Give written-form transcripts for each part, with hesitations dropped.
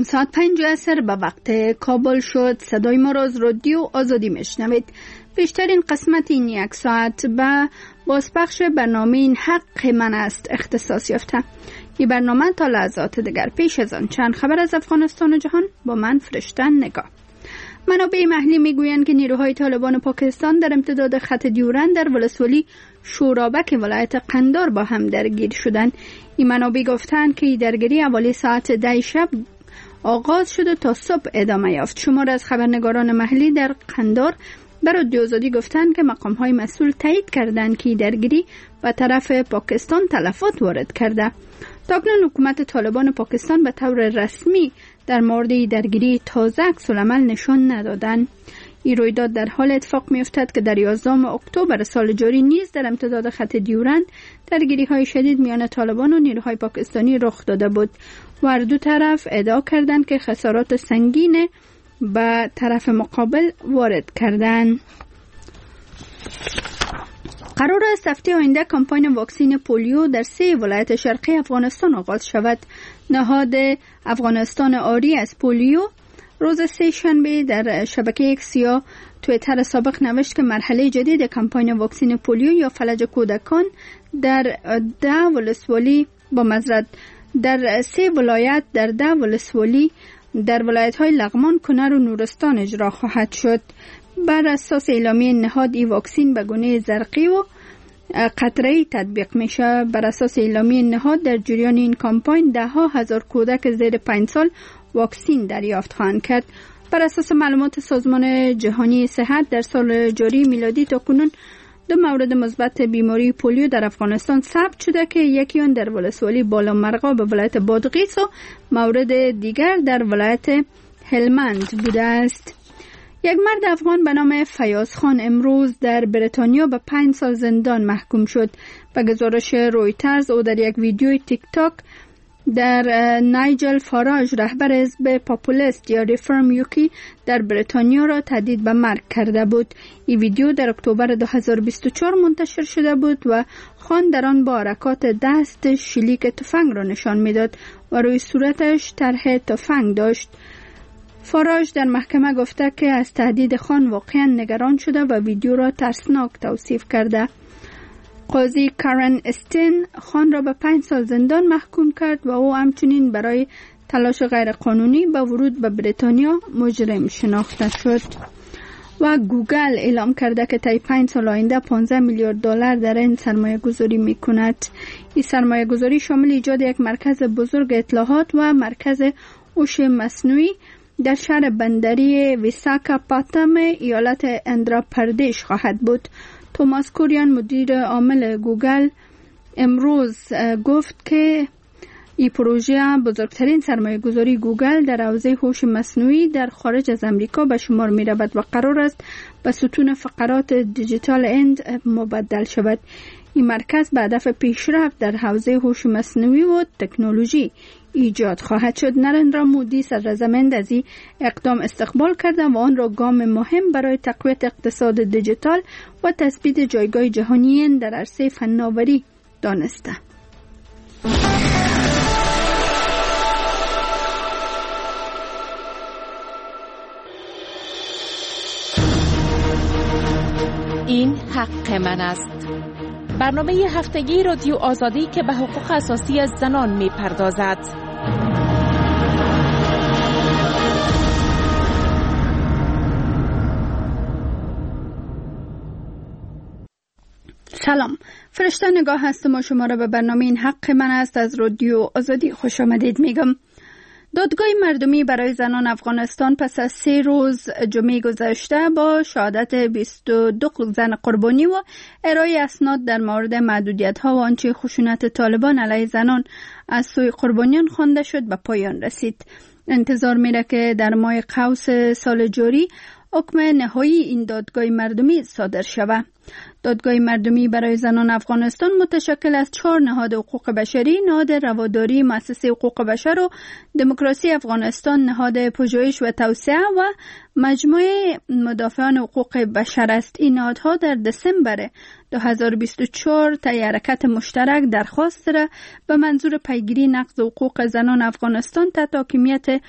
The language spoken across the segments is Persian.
سلام، ساعت 5 عصر به وقت کابل شد. صدای ما را از رادیو آزادی میشنوید. بیشترین قسمت این یک ساعت به بازپخش برنامه این حق من است اختصاص یافته. این برنامه تا لحظات دیگر. پیش از آن چند خبر از افغانستان و جهان با من فرشته نگاه. منابع محلی میگویند که نیروهای طالبان پاکستان در امتداد خط دیورند در ولسوالی شورابک ولایت قندار با هم درگیر شدند. این منابع گفتند که درگیری حوالی ساعت 10 شب آغاز شده تا صبح ادامه یافت. شمار از خبرنگاران محلی در قندار به رادیو آزادی گفتند که مقام‌های مسئول تایید کردند که درگیری به طرف پاکستان تلفات وارد کرده. تاکنون حکومت طالبان پاکستان به طور رسمی در مورد درگیری تازه عکس‌العمل نشان ندادند. این رویداد در حال اتفاق می‌افتد که در 11 اکتبر سال جاری نیز در امتداد خط دیورند درگیری‌های شدید میان طالبان و نیروهای پاکستانی رخ داده بود و هر دو طرف ادعا کردند که خسارات سنگین به طرف مقابل وارد کردند. قرار است هفته آینده کمپاین واکسین پولیو در 3 ولایت شرقی افغانستان آغاز شود. نهاد افغانستان آری از پولیو روز 3 شنبه در شبکه ایکس یا توییتر سابق نوشت که مرحله جدید کمپاین واکسین پولیو یا فلج کودکان در 10 ولسوالی با مزرعه در 3 ولایت در 10 ولسوالی در ولایت‌های لغمان، کنر و نورستان اجرا خواهد شد. بر اساس اعلامیه نهاد این واکسین به گونه زرقی و قطره‌ای تطبیق میشه. بر اساس اعلامیه نهاد در جریان این کمپاین 10,000 کودک زیر 5 سال واکسین دریافت خواهند کرد. بر اساس معلومات سازمان جهانی صحت در سال جاری میلادی تاکنون 2 مورد مثبت بیماری پولیو در افغانستان ثبت شده که یکی آن در ولسوالی بالامرغا به ولایت بادغیس و مورد دیگر در ولایت هلمند بوده است. یک مرد افغان به نام فیاض خان امروز در بریتانیا به 5 سال زندان محکوم شد. به گزارش رویترز او در یک ویدیوی تیک تاک در نایجل فاراج رهبر حزب پاپولیست یا ریفرم یوکی در بریتانیا را تهدید به مرگ کرده بود. این ویدیو در اکتبر 2024 منتشر شده بود و خان در آن با حرکات دست شلیک تفنگ را نشان میداد و روی صورتش طرح تفنگ داشت. فاراج در محکمه گفته که از تهدید خان واقعا نگران شده و ویدیو را ترسناک توصیف کرده. قاضی کارن استین خان را به 5 سال زندان محکوم کرد و او همچنین برای تلاش غیرقانونی به ورود به بریتانیا مجرم شناخته شد. و گوگل اعلام کرده که طی 5 سال آینده 15 میلیارد دلار در این سرمایه گذاری می کند. این سرمایه گذاری شامل ایجاد یک مرکز بزرگ اطلاعات و مرکز هوش مصنوعی در شهر بندری ویساکاپاتام ایالت اندرا پردیش خواهد بود. توماس کوریان مدیر عامل گوگل امروز گفت که این پروژه بزرگترین سرمایه گذاری گوگل در حوزه هوش مصنوعی در خارج از امریکا به شمار می رود و قرار است به ستون فقرات دیجیتال اند مبدل شود. این مرکز به هدف پیشرفت در حوزه هوش مصنوعی و تکنولوژی ایجاد خواهد شد. نریندرا مودی صدراعظم از این اقدام استقبال کرده و آن را گام مهم برای تقویت اقتصاد دیجیتال و تثبیت جایگاه جهانی در عرصه فناوری دانسته. این حق من است. برنامه هفتگی رادیو آزادی که به حقوق اساسی از زنان می پردازد. سلام، فرشته نگاه هستم و شما را به برنامه این حق من است از رادیو آزادی خوش آمدید میگم. دادگاه مردمی برای زنان افغانستان پس از 3 روز جمعه گذشته با شهادت 22 زن قربانی و ارائه اسناد در مورد محدودیت‌ها و آنچه خشونت طالبان علیه زنان از سوی قربانیان خوانده شد به پایان رسید. انتظار میره که در ماه قوس سال جاری حکم نهایی این دادگاه مردمی صادر شود. دادگاه مردمی برای زنان افغانستان متشکل از 4 نهاد حقوق بشری، نهاد رواداری مؤسسه حقوق بشر و دموکراسی افغانستان، نهاد پژوهش و توسعه و مجموعه مدافعان حقوق بشر است. این نهادها در دسامبر 2024 طی حرکت مشترک درخواست را به منظور پیگیری نقض حقوق زنان افغانستان تحت حاکمیت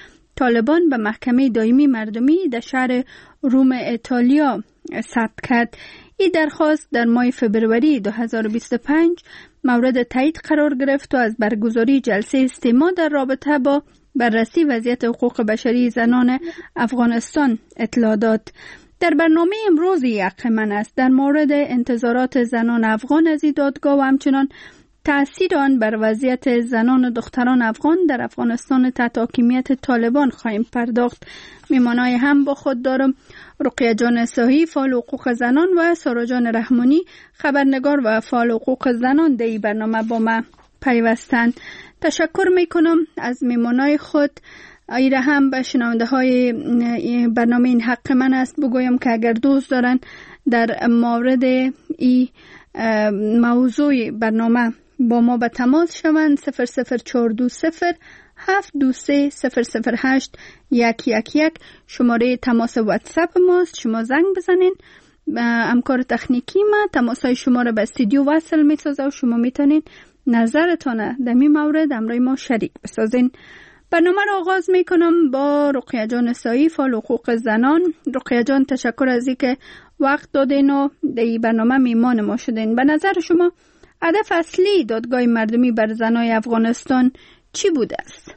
طالبان به محکمه دائمی مردمی در شهر روم ایتالیا ثبت کرد. این درخواست در ماه فبروری 2025 مورد تایید قرار گرفت و از برگزاری جلسه استماع در رابطه با بررسی وضعیت حقوق بشری زنان افغانستان اطلاع داد. در برنامه امروز حق من است در مورد انتظارات زنان افغان از این دادگاه و همچنان تأثیر آن بر وضعیت زنان و دختران افغان در افغانستان تحت حاکمیت طالبان خواهیم پرداخت. میمانای هم با خود دارم رقیه جان صاحی فعال حقوق زنان و سارا جان رحمانی خبرنگار و فعال حقوق زنان در این برنامه با ما پیوستند. تشکر میکنم از میمانای خود. ایره هم به شنونده های برنامه این حق من است بگویم که اگر دوست دارن در مورد این موضوع برنامه با ما به تماس شوند 00420 723 008 111 شماره تماس واتساپ ماست. شما زنگ بزنین، همکار تکنیکی ما تماسای شما را به استودیو وصل میسازه و شما میتونین نظرتان در این مورد همراه ما شریک بسازین. برنامه را آغاز میکنم با رقیه جان صاحی فعال حقوق زنان. رقیه جان تشکر از اینکه وقت دادین و در این برنامه میمان ما شدین. به نظر شما هدف اصلی دادگاه مردمی بر زنای افغانستان چی بوده است؟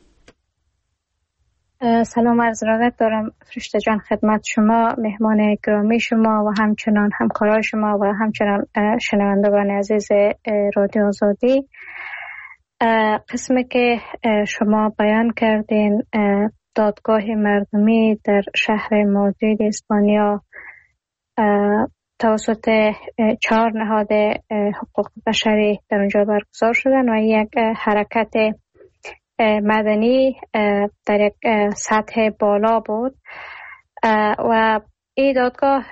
سلام عرض ارادت دارم فرشته جان خدمت شما، مهمان گرامی شما و همچنان همکارای شما و همچنان شنوندگان عزیز رادیو آزادی. قسمی که شما بیان کردین دادگاه مردمی در شهر مادرید اسپانیا توسط 4 نهاد حقوق بشری در اونجا برگزار شدن و یک حرکت مدنی در یک سطح بالا بود و این دادگاه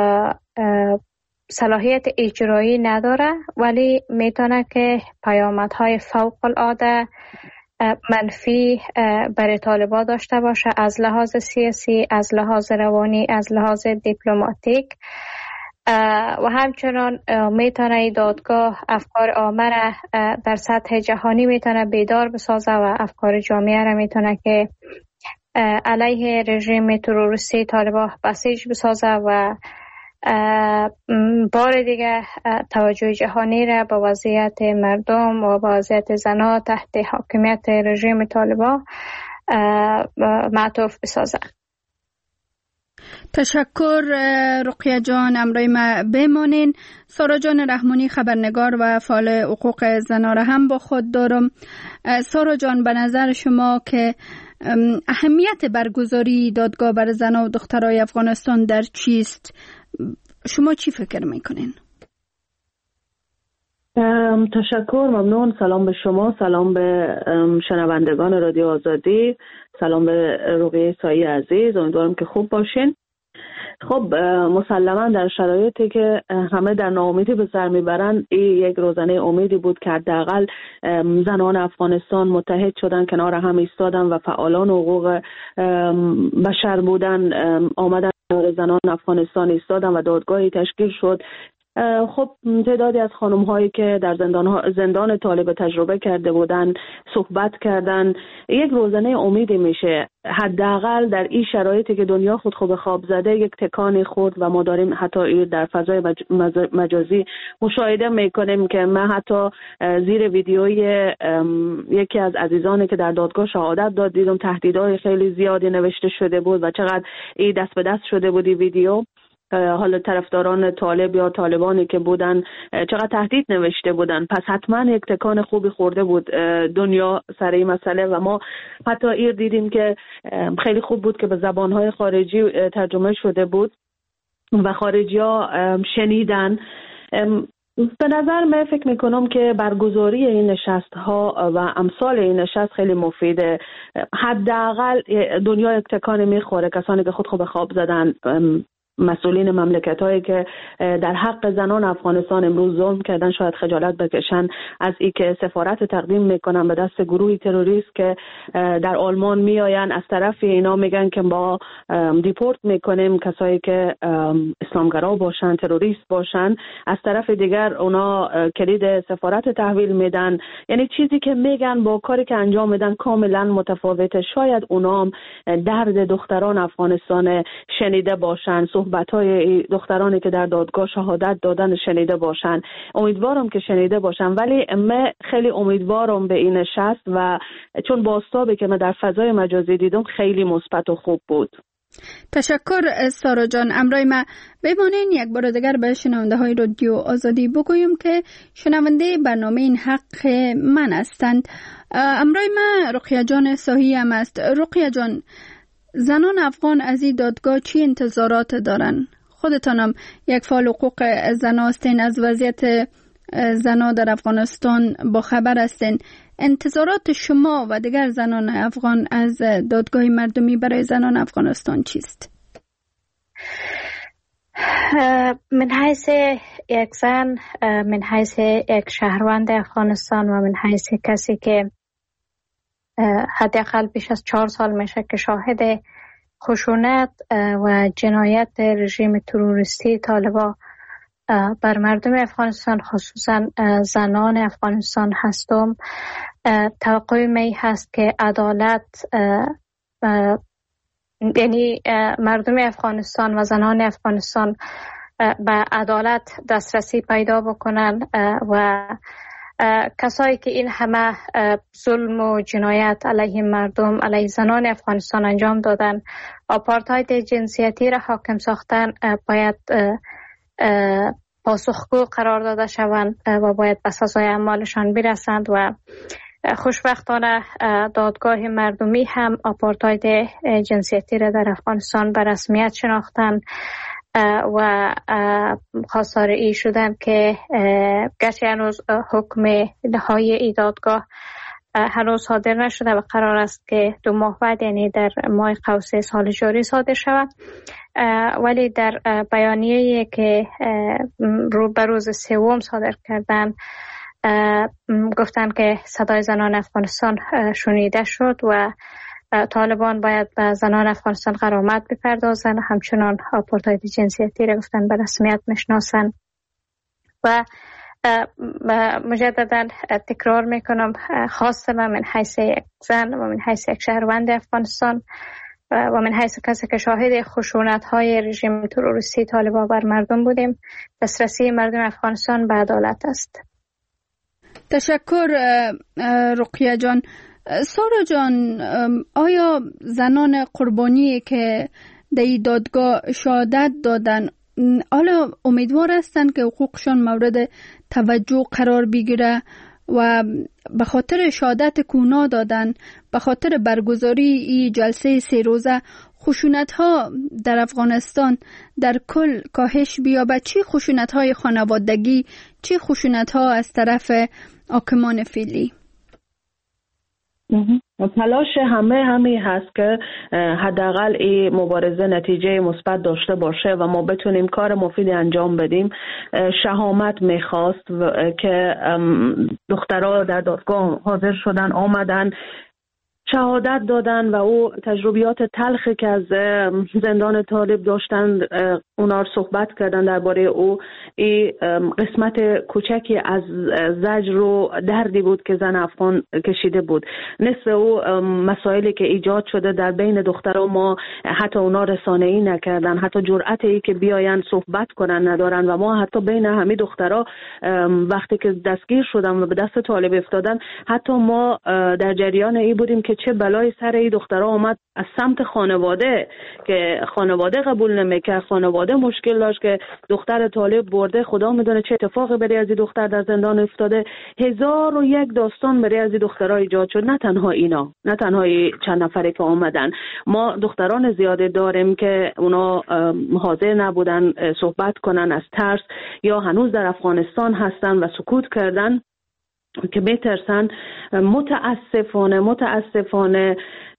صلاحیت اجرایی نداره ولی میتونه که پیامدهای فوق العاده منفی برای طالبان داشته باشه، از لحاظ سیاسی، از لحاظ روانی، از لحاظ دیپلماتیک و همچنان میتونه این دادگاه افکار عامه را در سطح جهانی میتونه بیدار بسازه و افکار جامعه را میتونه که علیه رژیم تروریستی طالبان بسیج بسازه و بار دیگه توجه جهانی را به وضعیت مردم و به وضعیت زنان تحت حاکمیت رژیم طالبان معطوف بسازه. تشکر رقیه جان، امرای ما بمانین. سارا جان رحمانی خبرنگار و فعال حقوق زنان را هم با خود دارم. سارا جان، به نظر شما که اهمیت برگزاری دادگاه بر زن و دخترای افغانستان در چیست؟ شما چی فکر میکنین؟ تشکر، ممنون. سلام به شما، سلام به شنوندگان رادیو آزادی، سلام به رقیه صاحی عزیز. امیدوارم که خوب باشین. خب مسلما در شرایطی که همه در ناامیدی به سر میبرن، این یک روزنه امیدی بود که حداقل زنان افغانستان متحد شدن، کنار هم ایستادن و فعالان حقوق بشر بودن آمدن کنار زنان افغانستان ایستادن و دادگاهی تشکیل شد. خب تعدادی از خانم هایی که در زندان طالب تجربه کرده بودن صحبت کردن. یک روزنه امیدی میشه، حداقل در این شرایطی که دنیا خود خوب خواب زده یک تکانی خورد و ما داریم حتی در فضای مجازی مشاهده میکنیم که من حتی زیر ویدیوی یکی از عزیزانی که در دادگاه شهادت داد دیدم تهدیدهای خیلی زیادی نوشته شده بود و چقدر این دست به دست شده بود این ویدیو. حالا طرفداران طالب یا طالبانی که بودن چقدر تهدید نوشته بودن. پس حتما یک تکان خوبی خورده بود دنیا سر این مسئله و ما حتی ایر دیدیم که خیلی خوب بود که به زبانهای خارجی ترجمه شده بود و خارجی ها شنیدن. به نظر من فکر میکنم که برگزاری این نشست ها و امثال این نشست خیلی مفیده. حداقل دنیا یک تکان میخوره، کسانی که خود خوب خواب زدن مسئولین مملکت هایی که در حق زنان افغانستان امروز ظلم کردن شاید خجالت بکشن از ای که سفارت تقدیم میکنن به دست گروهی تروریست که در آلمان میآین. از طرف اینا میگن که با دیپورت میکنیم کسایی که اسلامگرا باشن، تروریست باشن. از طرف دیگر اونا کلید سفارت تحویل میدن. یعنی چیزی که میگن با کاری که انجام میدن کاملا متفاوته. شاید اونا درد دختران افغانستان شنیده باشن، صحبت‌های دخترانی که در دادگاه شهادت دادن شنیده باشن. امیدوارم که شنیده باشن، ولی من خیلی امیدوارم به این نشست و چون بازتابی که من در فضای مجازی دیدم خیلی مثبت و خوب بود. تشکر سارا جان. امرای ما بمانین یک بار دیگر به شنونده های رادیو آزادی بگویم که شنونده برنامه این حق من هستند. امرای ما رقیه جان صاحی هم است. رقیه جان، زنان افغان از این دادگاه چی انتظارات دارن؟ خودتانم یک فعال حقوق زن هستین، از وضعیت زنان در افغانستان با خبر هستین. انتظارات شما و دیگر زنان افغان از دادگاه مردمی برای زنان افغانستان چیست؟ من حیث یک زن، من حیث یک شهروند افغانستان و من حیث کسی که حداقل بیش از 4 سال میشه که شاهد خشونت و جنایت رژیم تروریستی طالبان بر مردم افغانستان خصوصا زنان افغانستان هستم، توقع می هست که عدالت، یعنی مردم افغانستان و زنان افغانستان به عدالت دسترسی پیدا بکنن و کسایی که این همه ظلم و جنایت علیه مردم، علیه زنان افغانستان انجام دادن، آپارتاید جنسیتی را حاکم ساختن، باید پاسخگو قرار داده شوند و باید به سزای اعمالشان برسند. و خوشبختانه دادگاه مردمی هم آپارتاید جنسیتی را در افغانستان به رسمیت شناختن و خواستار ای شدن که گرچه هنوز حکم نهایی ای دادگاه هنوز صادر نشده و قرار است که 2 ماه بعد، یعنی در ماه قوسه سال جاری صادر شود، ولی در بیانیه‌ای که به روز 3 صادر کردن گفتن که صدای زنان افغانستان شنیده شد و طالبان باید به زنان افغانستان غرامت بپردازن، همچنان آپارتاید جنسیتی را گفتن به رسمیت میشناسن. و مجددا تکرار میکنم، خواست من حیث یک زن و من حیث یک شهروند افغانستان و من حیث کسی که شاهد خشونت های رژیم تروریستی طالبان بر مردم بودیم، دسترسی مردم افغانستان به عدالت است. تشکر رقیه جان. سارا جان، آیا زنان قربانی که در دادگاه شهادت دادن حالا امیدوار هستند که حقوقشان مورد توجه قرار بگیره و به خاطر شهادت کونا دادن، به خاطر برگزاری این جلسه 3 روزه خشونت ها در افغانستان در کل کاهش بیابد؟ چی خشونت های خانوادگی، چی خشونت ها از طرف حاکمان فعلی؟ تلاش همه هست که حداقل این مبارزه نتیجه مثبت داشته باشه و ما بتونیم کار مفیدی انجام بدیم. شهامت میخواست که دخترها در دادگاه حاضر شدن، آمدن، شهادت دادن و او تجربیات تلخی که از زندان طالب داشتن اونا رو صحبت کردن درباره او. این قسمت کوچکی از زجر و دردی بود که زن افغان کشیده بود. نصف او مسائلی که ایجاد شده در بین دخترها ما حتی اونا رسانه‌ای نکردن، حتی جرأتی که بیاین صحبت کنن ندارن و ما حتی بین همه دخترها وقتی که دستگیر شدن و به دست طالب افتادن، حتی ما در جریان ای بودیم که چه بلای سر این دخترها آمد از سمت خانواده که خانواده قبول نمیکرد، خانواده مشکل داشت که دختر طالب برده، خدا میدونه چه اتفاقی برای از این دختر در زندان افتاده. 1001 داستان برای از این دخترها ایجاد شد. نه تنها اینا، نه تنها چند نفری که آمدن، ما دختران زیاده داریم که اونا حاضر نبودن صحبت کنن از ترس یا هنوز در افغانستان هستن و سکوت کردن. که میترسن متاسفانه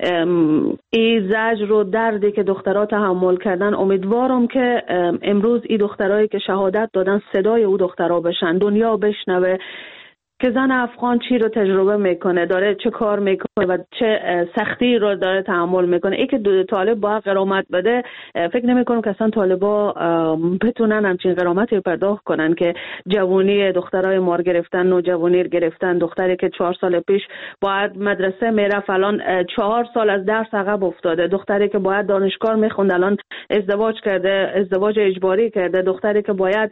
این زجر و دردی که دخترها تحمل کردن. امیدوارم که امروز این دخترایی که شهادت دادن صدای او دخترها بشن، دنیا بشنوه که زن افغان چی رو تجربه میکنه، داره چه کار میکنه و چه سختی رو داره تحمل میکنه. ای که طالب باید غرامت بده، فکر نمیکنم که اصلا طالبا بتونن همچین غرامتی پرداخت کنن که جوانی دخترای مار گرفتن، نوجوانی گرفتن. دختری که 4 سال پیش باید مدرسه میرفت الان 4 سال از درس عقب افتاده. دختری که باید دانشگاه میخوند الان ازدواج کرده، ازدواج اجباری کرده. دختری که باید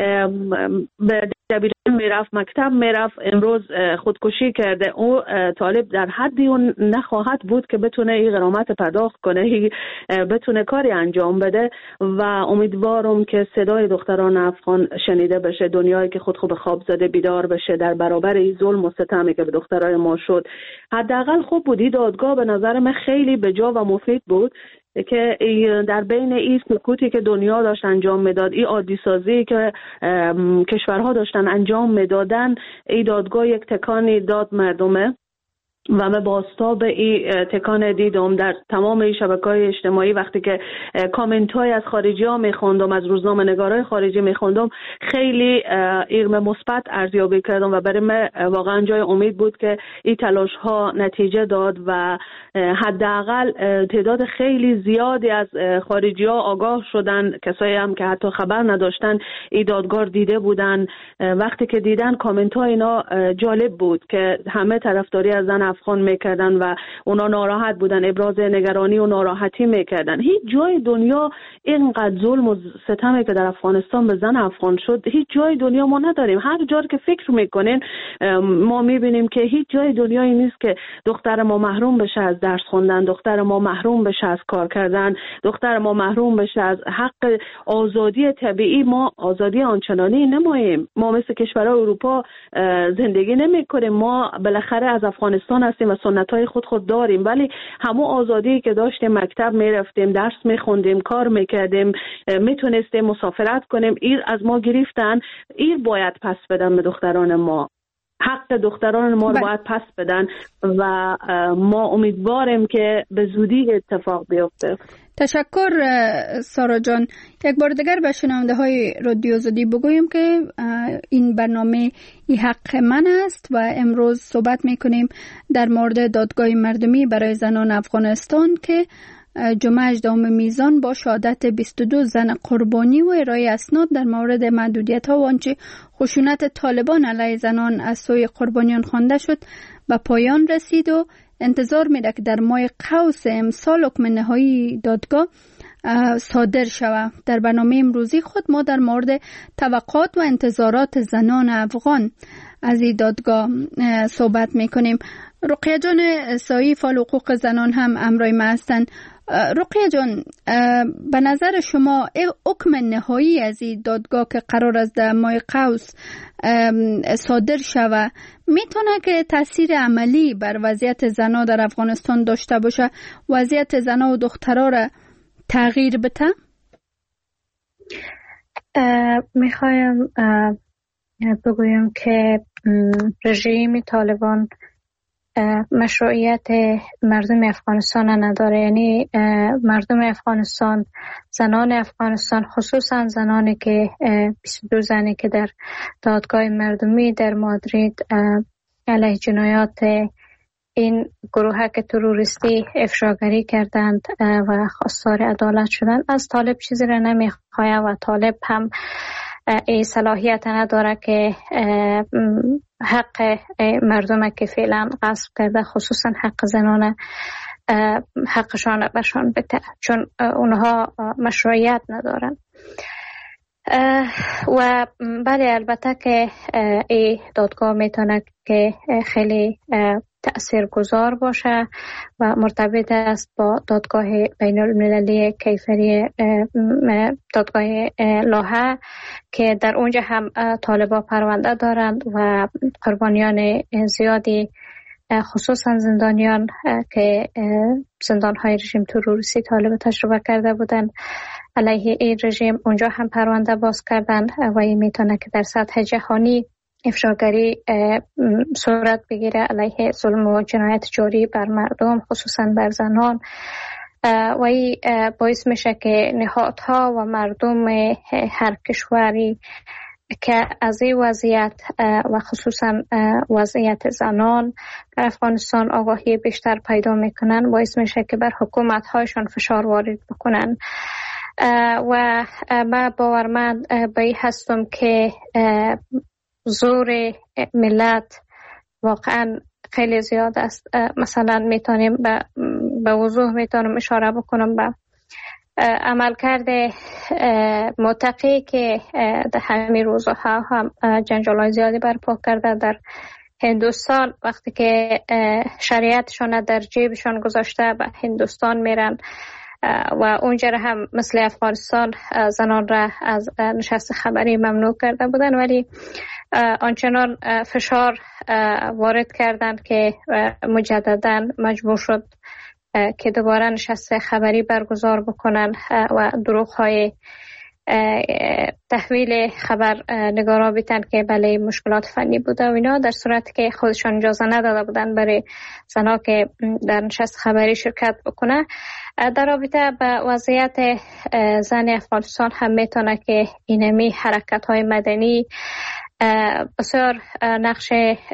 به دبیرستان میرفت، مکتب میرفت، امروز خودکشی کرده. او طالب در حدی اون نخواهد بود که بتونه این غرامت پرداخت کنه، بتونه کاری انجام بده. و امیدوارم که صدای دختران افغان شنیده بشه، دنیایی که خود به خواب زده بیدار بشه در برابر این ظلم و ستمی که به دخترای ما شد. حداقل خوب بود دادگاه، به نظر من خیلی بجا و مفید بود که در بین این سکوتی که دنیا داشت انجام میداد، این عادی سازی که کشورها داشتن انجام میدادن، این دادگاه یک تکانی داد مردمه. و من بازتاب این تکان دیدم در تمام این شبکه‌های اجتماعی. وقتی که کامنت های از خارجی ها میخوندم، از روزنامه نگارای خارجی میخوندم، خیلی ایرم مثبت ارزیابی کردم و برای من واقعا جای امید بود که این تلاش ها نتیجه داد و حداقل تعداد خیلی زیادی از خارجی ها آگاه شدن. کسایی هم که حتی خبر نداشتن این دادگاه دیده بودن، وقتی که دیدن کامنت ها اینا جالب بود که همه طرفداری از زن افغان میکردن و اونا ناراحت بودن، ابراز نگرانی و ناراحتی میکردن. هیچ جای دنیا اینقدر ظلم و ستمی که در افغانستان به زن افغان شد هیچ جای دنیا ما نداریم. هر جا که فکر میکنین ما میبینیم که هیچ جای دنیایی نیست که دختر ما محروم بشه از درس خوندن، دختر ما محروم بشه از کار کردن، دختر ما محروم بشه از حق آزادی طبیعی. ما آزادی آنچنانی نماییم، ما مثل کشورهای اروپا زندگی نمیکنیم. ما بالاخره از افغانستان هستیم و سنت‌های خود داریم، ولی همون آزادی که داشتیم، مکتب میرفتیم، درس میخوندیم، کار میکردیم، میتونستیم مسافرت کنیم، این از ما گرفتن. این باید پس بدن به دختران ما، حق دختران ما رو باید پس بدن و ما امیدواریم که به زودی اتفاق بیفته. تشکر سارا جان. یک بار دیگر به شنونده های رادیو آزادی بگویم که این برنامه ای حق من است و امروز صحبت میکنیم در مورد دادگاه مردمی برای زنان افغانستان که جمعه 18 میزان با شهادت 22 زن قربانی و ارائه اسناد در مورد محدودیت ها و آنچه خشونت طالبان علیه زنان از سوی قربانیان خوانده شد به پایان رسید و انتظار میده که در ماه قوس امسال حکم نهایی دادگاه صادر شود. در برنامه امروزی خود ما در مورد توقعات و انتظارات زنان افغان از این دادگاه صحبت میکنیم. رقیه جان سایی، فعال حقوق زنان هم همراه ما هستند. رقیه جان، به نظر شما حکم نهایی از این دادگاه که قرار است در ماه قوس صادر شود میتونه که تاثیر عملی بر وضعیت زنان در افغانستان داشته باشه، وضعیت زنان و دخترها را تغییر بده؟ میخوایم بگویم که رژیم طالبان مشروعیت مردم افغانستان نداره. یعنی مردم افغانستان، زنان افغانستان، خصوصا زنانی که 22 زنی که در دادگاه مردمی در مادرید علیه جنایات این گروه که تروریستی افشاگری کردند و خواستار عدالت شدند، از طالب چیزی را نمیخواهد و طالب هم این صلاحیت نداره که حق مردم که فعلا غصب کرده، خصوصا حق زنان، حقشان بهشان بده، چون اونها مشروعیت ندارن. و بله، البته که این دادگاه میتونه که خیلی تأثیرگذار باشه و مرتبط است با دادگاه بین المللی کیفری، دادگاه لاهه که در اونجا هم طالبا پرونده دارند و قربانیان زیادی، خصوصا زندانیان که زندانهای رژیم تروریستی طالب تجربه کرده بودند علیه این رژیم، اونجا هم پرونده باز کردن و این میتونه که در سطح جهانی افشاگری صورت بگیره علیه ظلم و جنایت جاری بر مردم، خصوصا بر زنان، و این باعث میشه که نهادها و مردم هر کشوری که از این وضعیت و خصوصا وضعیت زنان در افغانستان آگاهی بیشتر پیدا میکنن، باعث میشه که بر حکومت هایشان فشار وارد بکنن. و من باورمند به این هستم که زور ملت واقعا خیلی زیاد است. مثلا میتونیم به وضوح میتونم اشاره بکنم به عملکرد متقی که در همین روزها هم جنجال‌های زیادی برپا کرده در هندوستان. وقتی که شریعتشان در جیبشان گذاشته به هندوستان میرن و اونجا هم مثل افغانستان زنان را از نشست خبری ممنوع کرده بودن، ولی آنچنان فشار وارد کردند که مجددا مجبور شد که دوباره نشست خبری برگزار بکنن و دروغ‌های تحویل خبر نگارا بیتن که بله مشکلات فنی بوده و اینا، در صورتی که خودشان اجازه نداده بودن برای زنها که در نشست خبری شرکت بکنه. در رابطه به وضعیت زن افغانستان هم میتونه که اینمی حرکت‌های مدنی بسیار نقش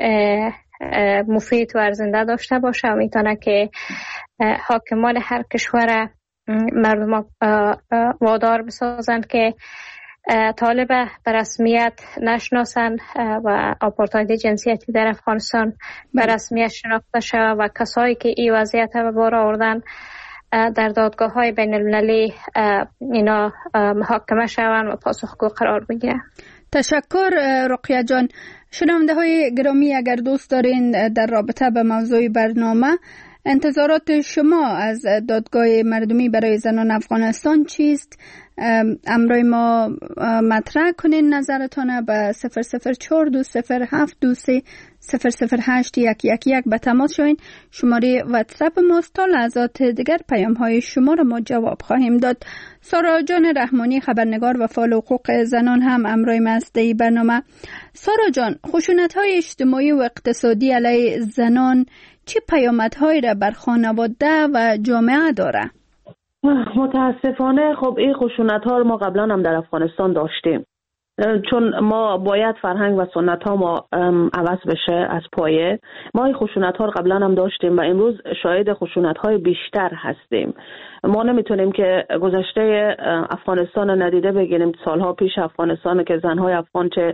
مفید و ارزنده داشته باشه و میتونه که حاکمان هر کشور مردم وادار بسازند که طالب به رسمیت نشناسند و آپارتاید جنسیتی در افغانستان به رسمیت شناخته شود و کسایی که این وضعیت به بار آوردن در دادگاه‌های بین‌المللی اینا محاکمه شوند و پاسخگو قرار بگیرند. تشکر رقیه جان. شنونده های گرامی، اگر دوست دارین در رابطه به موضوع برنامه انتظارات شما از دادگاه مردمی برای زنان افغانستان چیست؟ امروی ما مطرح کنین نظرتان به 0042072300811 به تماس شوین. شماره واتساپ ماست. تا لحظات دیگر پیام های شما را ما جواب خواهیم داد. سارا جان رحمانی، خبرنگار و فعال حقوق زنان هم امروی ما است در برنامه. سارا جان، خشونت های اجتماعی و اقتصادی علیه زنان چه پیامدهایی را بر خانواده و جامعه داره؟ متاسفانه خب این خشونت ها رو ما قبلا هم در افغانستان داشتیم، چون ما باید فرهنگ و سنت ها ما عوض بشه از پایه. ما این خشونت ها رو قبلا هم داشتیم و امروز شاهد خشونت های بیشتر هستیم. ما نمیتونیم که گذشته افغانستان رو ندیده بگیریم. سالها پیش افغانستان که زنهای افغان چه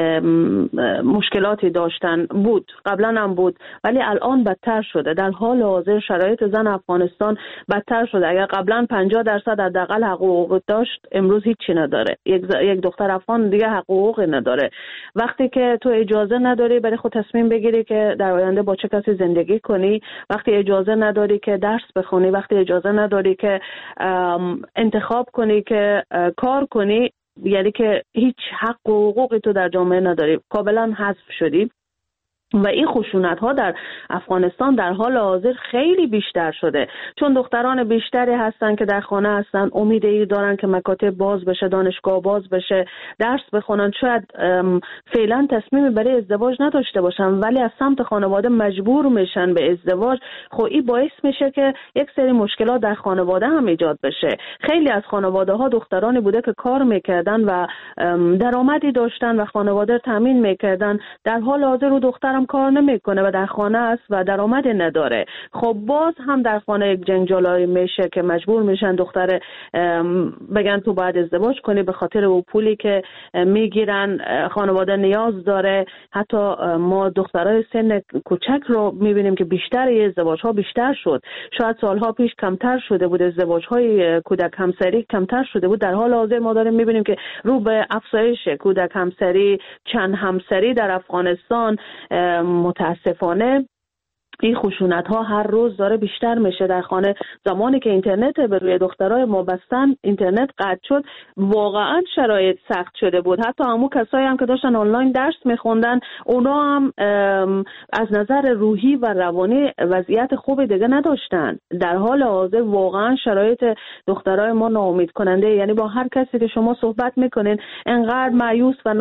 مشکلاتی داشتن بود، قبلا هم بود، ولی الان بدتر شده. در حال حاضر شرایط زن افغانستان بدتر شده. اگر قبلا 50% حداقل حقوق داشت، امروز هیچی نداره. یک دختر افغان دیگه حقوق نداره. وقتی که تو اجازه نداری برای خود تصمیم بگیری که در آینده با چه کسی زندگی کنی، وقتی اجازه نداری که درس بخونی، وقتی اجازه نداری که انتخاب کنی که کار کنی، یعنی که هیچ حق و حقوقی تو در جامعه نداری، کاملا حذف شدی. و این خشونت ها در افغانستان در حال حاضر خیلی بیشتر شده، چون دختران بیشتری هستن که در خانه هستن، امید ای دارن که مکاتب باز بشه، دانشگاه باز بشه، درس بخونن. شاید فعلا تصمیم برای ازدواج نداشته باشن، ولی از سمت خانواده مجبور میشن به ازدواج. خب این باعث میشه که یک سری مشکلات در خانواده هم ایجاد بشه. خیلی از خانواده ها دخترانی بوده که کار میکردن و درآمدی داشتن و خانواده تامین میکردن. در حال حاضر رو دختر کار نمیکنه و در خانه است و درآمدی نداره. خب باز هم در خانه یک جنجالایی میشه که مجبور میشن دختر بگن تو باید ازدواج کنی، به خاطر اون پولی که میگیرن خانواده نیاز داره. حتی ما دخترای سن کوچک رو میبینیم که بیشتر ازدواج ها بیشتر شد. شاید سالها پیش کمتر شده بود، ازدواج های کودک همسری کمتر شده بود. در حال حاضر ما داریم میبینیم که رو به افزایش کودک همسری، چند همسری در افغانستان. متاسفانه این خشونت ها هر روز داره بیشتر میشه در خانه. زمانی که اینترنت به روی دخترای ما بستن، اینترنت قطع شد، واقعا شرایط سخت شده بود. حتی همون کسایی هم که داشتن آنلاین درس میخوندن، اونا هم از نظر روحی و روانی وضعیت خوبی دیگه نداشتن. در حال حاضر واقعا شرایط دخترای ما ناامید کننده. یعنی با هر کسی که شما صحبت میکنین انقدر مایوس و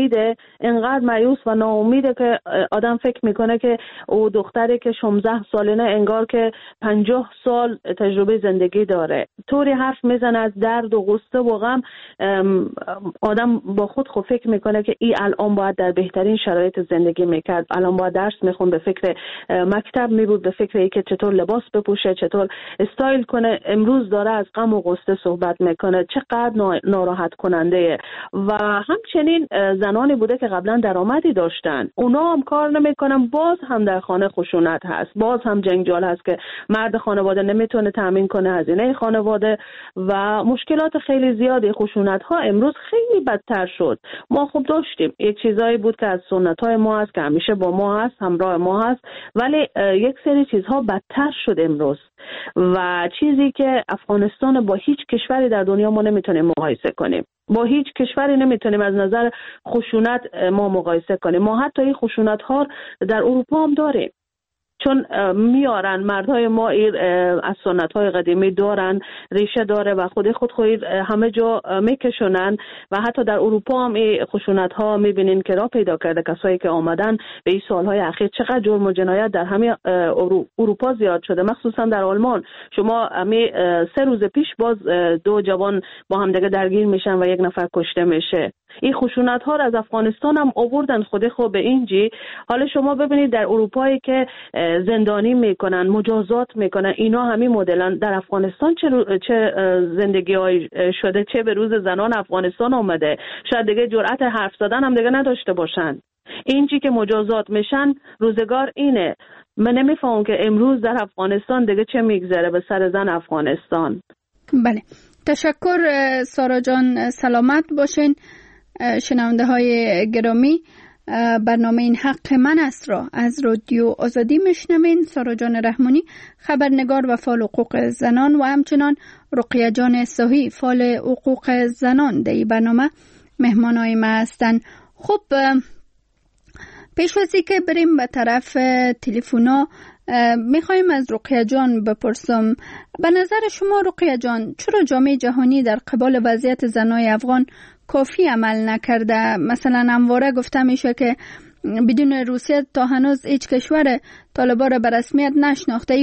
ناامیده که آدم فکر میکنه که او دختری که 16 سالانه انگار که 50 سال تجربه زندگی داره. طوری حرف میزنه از درد و غصه و غم. آدم با خود فکر میکنه که این الان باید در بهترین شرایط زندگی میکرد، الان باید درس میخون، به فکر مکتب میبود، به فکر ای که چطور لباس بپوشه، چطور استایل کنه. امروز داره از غم و غصه صحبت میکنه. چقدر ناراحت کننده. و همچنین زنانی بوده که قبلا درآمدی داشتن، اونا هم کار نمیکنن، باز هم در خانه خشونت هست، باز هم جنجال هست که مرد خانواده نمیتونه تامین کنه هزینه خانواده و مشکلات خیلی زیادی. خشونت ها امروز خیلی بدتر شد. ما خوب داشتیم یک چیزایی بود که از سنت های ما هست، که همیشه با ما هست، همراه ما هست، ولی یک سری چیزها بدتر شد امروز و چیزی که افغانستان با هیچ کشوری در دنیا ما نمیتونیم مقایسه کنیم. با هیچ کشوری نمیتونیم از نظر خشونت ما مقایسه کنیم. ما حتی این خشونت ها در اروپا هم داریم، چون میارن مردهای ما از سنت های قدیمی دارن، ریشه داره و خود همه جا میکشونن و حتی در اروپا هم این خشونت ها میبینین که راه پیدا کرده. کسایی که آمدن به این سالهای اخیر چقدر جرم و جنایت در همه اروپا زیاد شده، مخصوصا در آلمان. شما 3 روز پیش باز 2 جوان با هم دیگه درگیر میشن و 1 نفر کشته میشه. این خشونت ها را از افغانستان هم آوردن خود به اینجی. حالا شما ببینید در اروپایی که زندانی میکنن، مجازات میکنن، اینا همین مدلن. در افغانستان چه زندگی های شده، چه به روز زنان افغانستان آمده. شاید دیگه جرأت حرف زدن هم دیگه نداشته باشن. اینجی که مجازات میشن روزگار اینه. من نمیفهمم که امروز در افغانستان دیگه چه میگذره به سر زن افغانستان. بله، تشکر سارا جان، سلامت باشین. شنونده های گرامی، برنامه این حق من است را از رادیو آزادی میشنوین. سارا جان رحمانی، خبرنگار و فعال حقوق زنان، و همچنان رقیه جان صاحی، فعال حقوق زنان در این برنامه مهمانای ما هستند. خب پیش از اینکه بریم به طرف تلفونا، میخوایم از رقیه جان بپرسم، به نظر شما رقیه جان چرا جامعه جهانی در قبال وضعیت زنای افغان کافی عمل نکرده؟ مثلا همواره گفته میشه که بدون روسیه تا هنوز هیچ کشور طالبان را به رسمیت نشناخته.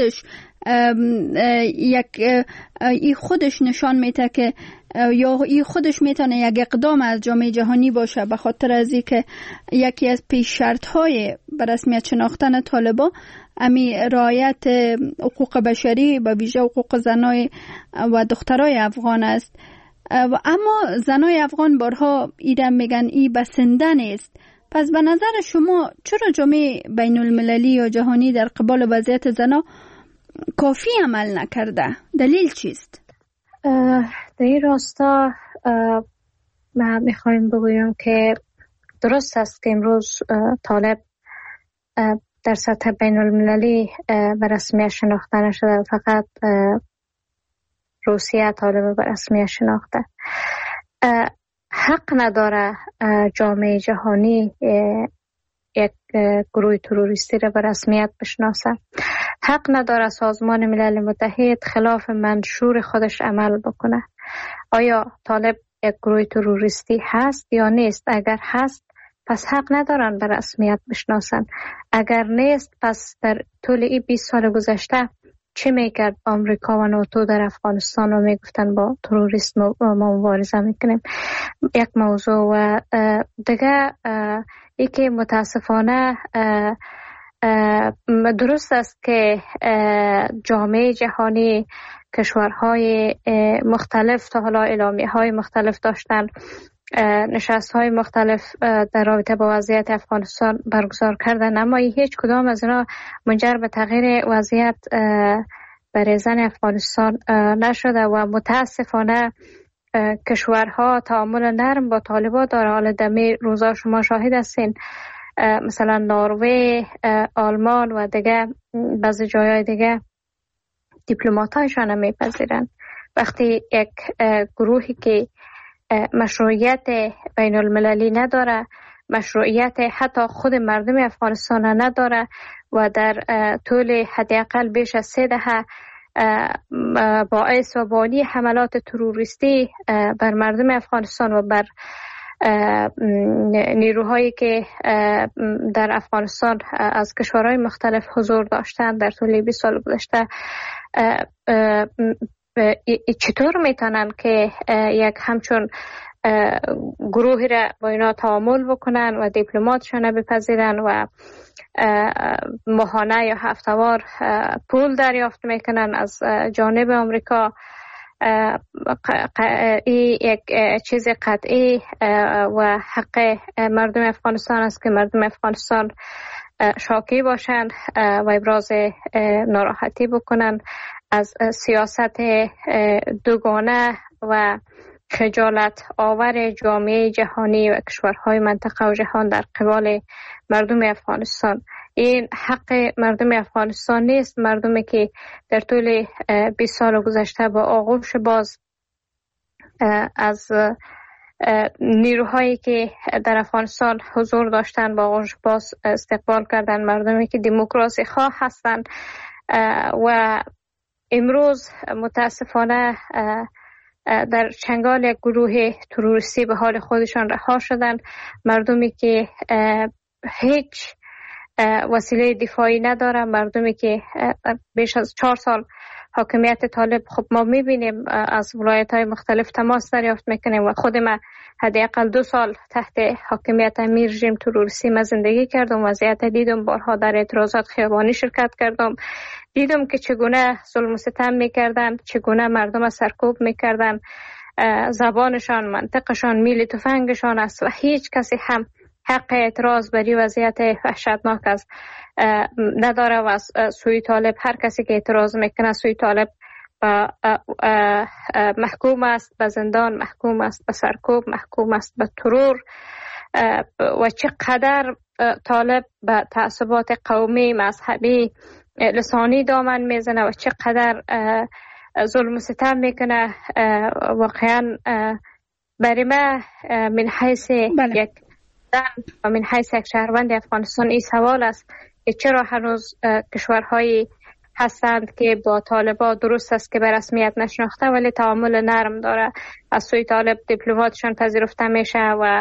ای خودش نشان میده که یا ای خودش میتونه یک اقدام از جامعه جهانی باشه، به خاطر از اینکه یکی از پیش شرط های به رسمیت شناختن طالبان امی رعایت حقوق بشری، به ویژه حقوق زنای و دخترای افغان است. اما زنای افغان بارها ایران میگن ای بسنده نیست. پس به نظر شما چرا جامعه بین المللی یا جهانی در قبال وضعیت زنا کافی عمل نکرده؟ دلیل چیست؟ در این راستا من میخوایم بگویم که درست است که امروز طالب در سطح بین المللی به رسمیت شناخته نشده، فقط روسیه طالب به رسمیت شناخته. حق نداره جامعه جهانی یک گروه تروریستی را به رسمیت بشناسه. حق نداره سازمان ملل متحد خلاف منشور خودش عمل بکنه. آیا طالب یک گروه تروریستی هست یا نیست؟ اگر هست پس حق ندارن به رسمیت بشناسن. اگر نیست پس در طول این 20 سال گذشته چه میکرد آمریکا و ناتو در افغانستان و میگفتن با تروریست ما مبارزه میکنیم؟ یک موضوع. و دیگه ای که متاسفانه درست است که جامعه جهانی، کشورهای مختلف تا حالا اعلامیه های مختلف داشتن، نشست های مختلف در رابطه با وضعیت افغانستان برگزار کردن، اما هیچ کدام از اینا منجر به تغییر وضعیت برای زن افغانستان نشده و متاسفانه کشورها تعامل نرم با طالبان داره. حالا دمی روزا شما شاهد هستین مثلا نروژ، آلمان و دیگه بعضی جایهای دیگه دیپلمات‌هایشان هم میپذیرن. وقتی یک گروهی که مشروعیت بین المللی نداره، مشروعیت حتی خود مردم افغانستان نداره و در طول حداقل بیش از 3 دهه باعث و بانی حملات تروریستی بر مردم افغانستان و بر نیروهایی که در افغانستان از کشورهای مختلف حضور داشتند در طول 20 سال گذشته، چطور میتونن که یک همچون گروهی را با اینا تعامل بکنن و دیپلماتشان بپذیرن و ماهانه یا هفته‌وار پول دریافت میکنن از جانب آمریکا؟ این یک چیز قطعی و حق مردم افغانستان است که مردم افغانستان شاکی باشند و ابراز ناراحتی بکنن از سیاست دوگانه و خجالت آور جامعه جهانی و کشورهای منطقه و جهان در قبال مردم افغانستان. این حق مردم افغانستان نیست، مردمی که در طول 20 سال گذشته با آغوش باز از نیروهایی که در افغانستان حضور داشتن با آغوش باز استقبال کردن، مردمی که دموکراسی خواه هستند و امروز متاسفانه در چنگال یک گروه تروریستی به حال خودشان رها شدند. مردمی که هیچ وسیله دفاعی ندارن، مردمی که بیش از 4 سال حاکمیت طالب، خب ما میبینیم از ولایت‌های مختلف تماس دریافت میکنیم و خود ما حداقل 2 سال تحت حاکمیت امیر رژیم تروریستی ما زندگی کردم، وضعیت دیدم، بارها در اعتراضات خیابانی شرکت کردم، دیدم که چگونه ظلم و ستم میکردن، چگونه مردم سرکوب میکردن، زبانشان، منطقشان، میل تفنگشان است و هیچ کسی هم حق اعتراض بر وضعیت وحشتناک است نداره و از سوی طالب هر کسی که اعتراض میکنه سوی طالب محکوم است به زندان، محکوم است به سرکوب، محکوم است به ترور و چقدر طالب به تعصبات قومی، مذهبی، لسانی دامن میزنه و چقدر ظلم و ستم میکنه. واقعا برای ما من حیث یک زن و من حیث یک شهروند افغانستان این سوال است که چرا هنوز کشورهایی هستند که با طالبا درست است که به رسمیت نشناخته ولی تعامل نرم داره، از سوی طالب دیپلماتشان پذیرفته میشه و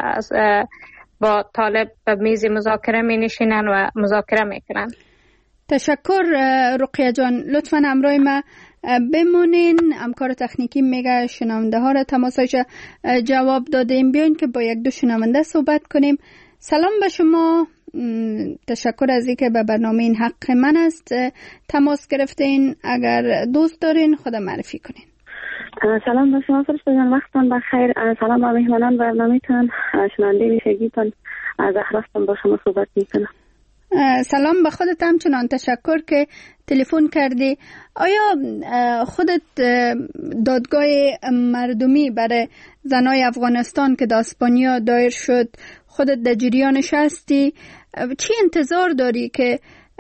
با طالب به میز مذاکره می نشینن و مذاکره میکنن. تشکر رقیه جان، لطفاً همراه ما بمونین. همکار تکنیکی میگه شنونده ها را تماسش جواب دادیم، بیاین که با 1-2 شنونده صحبت کنیم. سلام به شما، تشکر از اینکه به برنامه این حق من است تماس گرفتین. اگر دوست دارین خود معرفی کنین. سلام به شما فرشته جان، وقتتان بخیر. سلام به مهمانان برنامه‌تان، شنونده ویژگیتان، از احراستان با شما صحبت میکنم. سلام به خودت، همچنان تشکر که تلفن کردی. آیا خودت دادگاه مردمی برای زنای افغانستان که در اسپانیا دایر شد خودت در جریانش هستی؟ چی انتظار داری که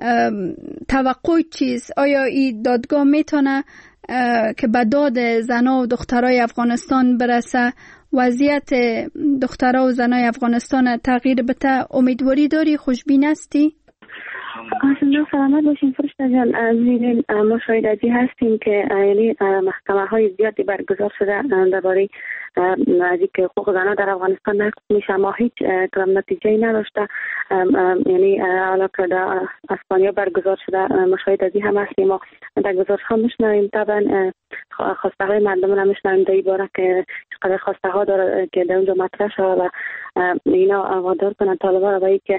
توقع چیز؟ آیا این دادگاه میتونه که به داد زنا و دخترای افغانستان برسه، وضعیت دخترها و زنای افغانستان تغییر بده؟ امیدواری داری؟ خوشبین هستی؟ شما سلامت باشین فرشته جان. ما شاهد ازی هستیم که یعنی محکمه های زیادی برگزار شده درباره از اینکه حقوق زنان در افغانستان نقض میشه، ما هیچ کدام نتیجه‌ای نداشته. یعنی حالا که در اسپانیا برگزار شده ما شاهد ازی هم هستیم، ما در گزارش‌ها میشنویم، طبعا خواسته های مردم هم میشنویم در این باره که چقدر خواسته ها داره که در اونجا مطرح شده و اینا وادار کنن طالبان را به اینکه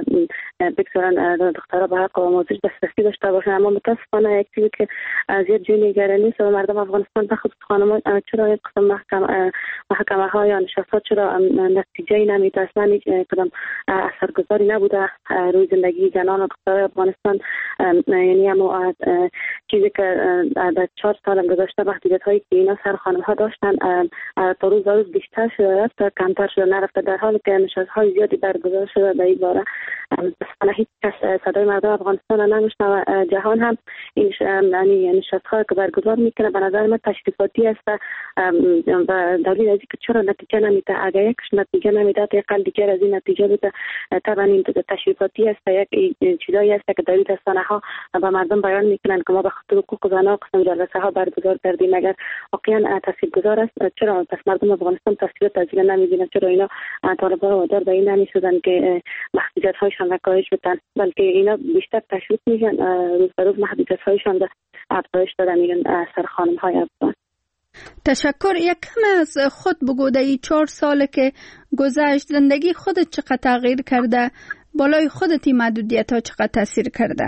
بگذارن دخترها به حق و آموزش دسترسی داشته باشن. اما متاسفانه یک چیزی که زیاد جوی نگرانی نیست و مردم افغانستان بخصوص خانمان چرا یک قسم محکمه ها یا نشستات چرا نتیجه‌ای نمیده، اصلا هیچ کدام اثرگذاری نبوده روی زندگی زنان و دخترای افغانستان. یعنی اما چیزی که در 4 سال گذشته محدودیت‌هایی که اینا سر خانم‌ها داشتن تا روز بیشتر شده، تا کمتر شده نرفته، در حالی که نشست‌های زیادی برگزار شده در این باره. هیچ کس صدای مردم افغانستان را نمیشنوه. جهان هم این نشست‌ها که برگزار میکنه به نظر من تشریفاتی است و دلیل از که چرا نتیجه نمیده. اگر یکش نتیجه نمیده اقل دیگر از این نتیجه بده. طبعا این تشریفاتی است، یک چیزایی است که دلیل رسانه ها به مردم بیان میکنن که ما به خاطر حقوق زنان قسم جلسه ها برگزار کردیم. اگر واقعا تاثیرگذار است چرا پس مردم افغانستان تاثیر تاثیر نمیبینن؟ چرا اینا طالبان وادار به این نمیشدن که محدودیت هایشان را کاهش بدن، بلکه اینا بیشتر تشویق میشن روز به روز محدودیت هایشان را افزایش دادن میگن سر خانم های افغان. تشکر. یک کم از خود بگو در این 4 سال که گذشت زندگی خودت چقدر تغییر کرده؟ بالای خودت این محدودیت ها چقدر تاثیر کرده؟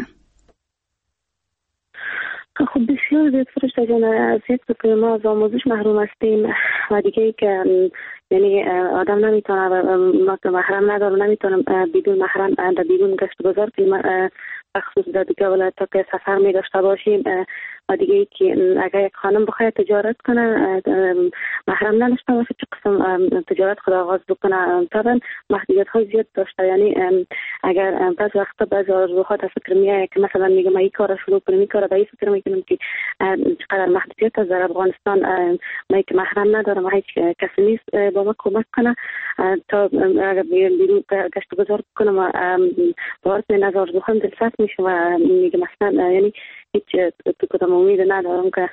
خب بسیار زیاد فرشته جان، از یک که ما از آموزش محروم هستیم و دیگه ای که یعنی آدم نمیتونه ما که محرم نداره نمیتونم بدون محرم در بیرون گشت گذار کنیم، بخصوص در دیگه ولایت تا که سفر می داشته باشیم و دیگه ای که اگر یک خانم بخواد تجارت کنه محرم نداشته باشه چه قسم تجارت خود آغاز بکنه. طبعا محدودیت های زیاد داشته، یعنی اگر بعض وقتا بعض آرزوها در فکر میاد که مثلا میگم من این کار شروع کنم این کار به این فکر میکنم که چقدر محدودیت از در افغانستان من که محرم ندارم هیچ کسی نیست با ما کمک کنه تا اگر بیرون گشت گذار کنم و باید من از آرزوهام دلسرد میشه و میگم مثلا یعنی هیچ کدام امید ندارم که